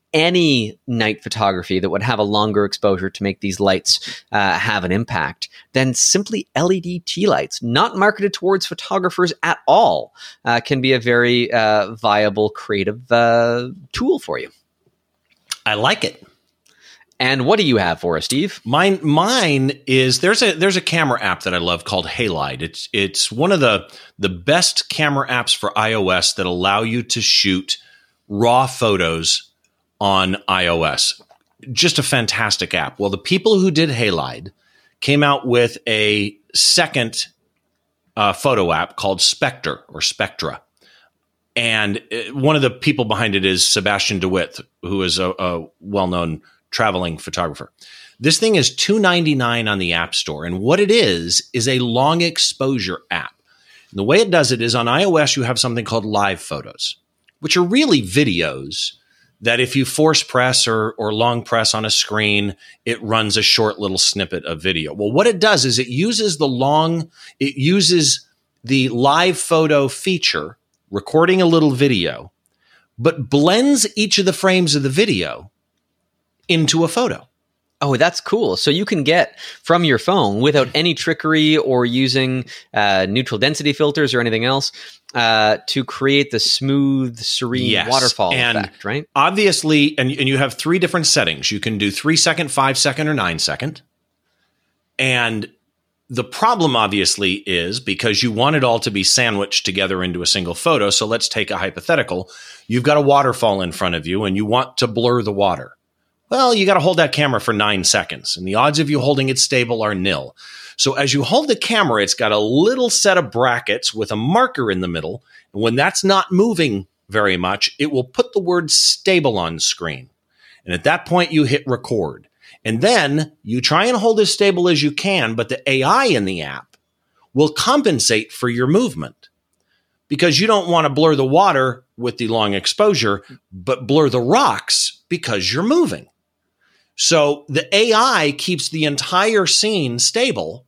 any night photography that would have a longer exposure to make these lights uh, have an impact, then simply L E D tea lights, not marketed towards photographers at all, uh, can be a very uh, viable creative uh, tool for you. I like it. And what do you have for us, Steve? Mine, mine is there's a there's a camera app that I love called Halide. It's it's one of the the best camera apps for iOS that allow you to shoot raw photos on iOS. Just a fantastic app. Well, the people who did Halide came out with a second uh, photo app called Spectre or Spectra. And one of the people behind it is Sebastian DeWitt, who is a, a well-known traveling photographer. This thing is two dollars and ninety-nine cents on the App Store. And what it is, is a long exposure app. And the way it does it is on iOS, you have something called live photos, which are really videos that if you force press or, or long press on a screen, it runs a short little snippet of video. Well, what it does is it uses the long, it uses the live photo feature, recording a little video, but blends each of the frames of the video into a photo. Oh, that's cool. So you can get from your phone without any trickery or using uh, neutral density filters or anything else uh, to create the smooth, serene yes. waterfall and effect, right? Obviously, and, and you have three different settings. You can do three second, five second, or nine second. And the problem obviously is because you want it all to be sandwiched together into a single photo. So let's take a hypothetical. You've got a waterfall in front of you and you want to blur the water. Well, you got to hold that camera for nine seconds, and the odds of you holding it stable are nil. So as you hold the camera, it's got a little set of brackets with a marker in the middle. And when that's not moving very much, it will put the word stable on screen. And at that point, you hit record. And then you try and hold as stable as you can, but the A I in the app will compensate for your movement because you don't want to blur the water with the long exposure, but blur the rocks because you're moving. So the A I keeps the entire scene stable,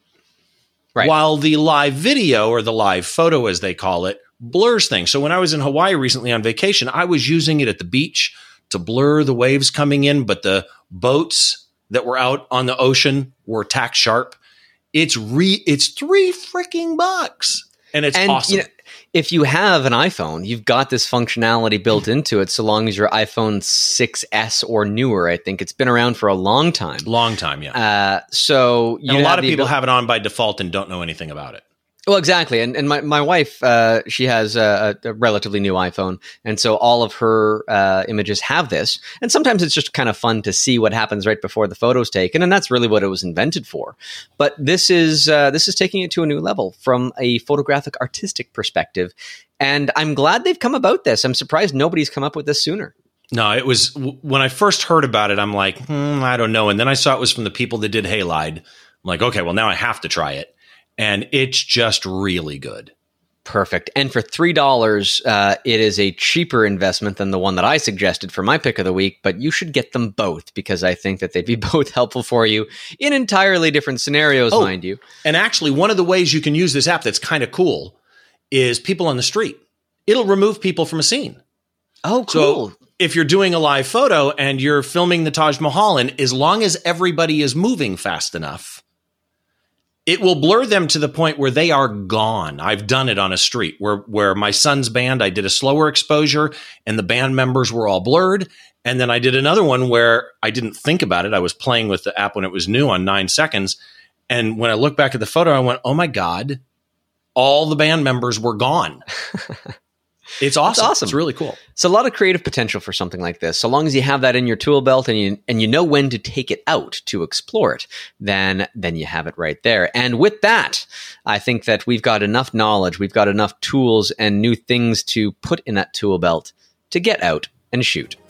right, while the live video or the live photo, as they call it, blurs things. So when I was in Hawaii recently on vacation, I was using it at the beach to blur the waves coming in, but the boats that were out on the ocean were tack sharp. It's re it's three freaking bucks. And it's and, awesome. You know, if you have an iPhone, you've got this functionality built into it so long as your iPhone six S or newer. I think it's been around for a long time. Long time, yeah. Uh, so and a lot of people have it on by default and don't know anything about it. Well, exactly. And and my, my wife, uh, she has a, a relatively new iPhone. And so all of her uh, images have this. And sometimes it's just kind of fun to see what happens right before the photo's taken. And that's really what it was invented for. But this is uh, this is taking it to a new level from a photographic artistic perspective. And I'm glad they've come about this. I'm surprised nobody's come up with this sooner. No, it was when I first heard about it, I'm like, hmm, I don't know. And then I saw it was from the people that did Halide. I'm like, okay, well, now I have to try it. And it's just really good. Perfect. And for three dollars, uh, it is a cheaper investment than the one that I suggested for my pick of the week, but you should get them both because I think that they'd be both helpful for you in entirely different scenarios, oh, mind you. And actually, one of the ways you can use this app that's kind of cool is people on the street. It'll remove people from a scene. Oh, cool. So if you're doing a live photo and you're filming the Taj Mahal, and as long as everybody is moving fast enough, it will blur them to the point where they are gone. I've done it on a street where, where my son's band, I did a slower exposure and the band members were all blurred. And then I did another one where I didn't think about it. I was playing with the app when it was new on nine seconds. And when I look back at the photo, I went, oh my God, all the band members were gone. It's awesome. awesome. It's really cool. It's a lot of creative potential for something like this. So long as you have that in your tool belt and you and you know when to take it out to explore it, then then you have it right there. And with that, I think that we've got enough knowledge, we've got enough tools and new things to put in that tool belt to get out and shoot.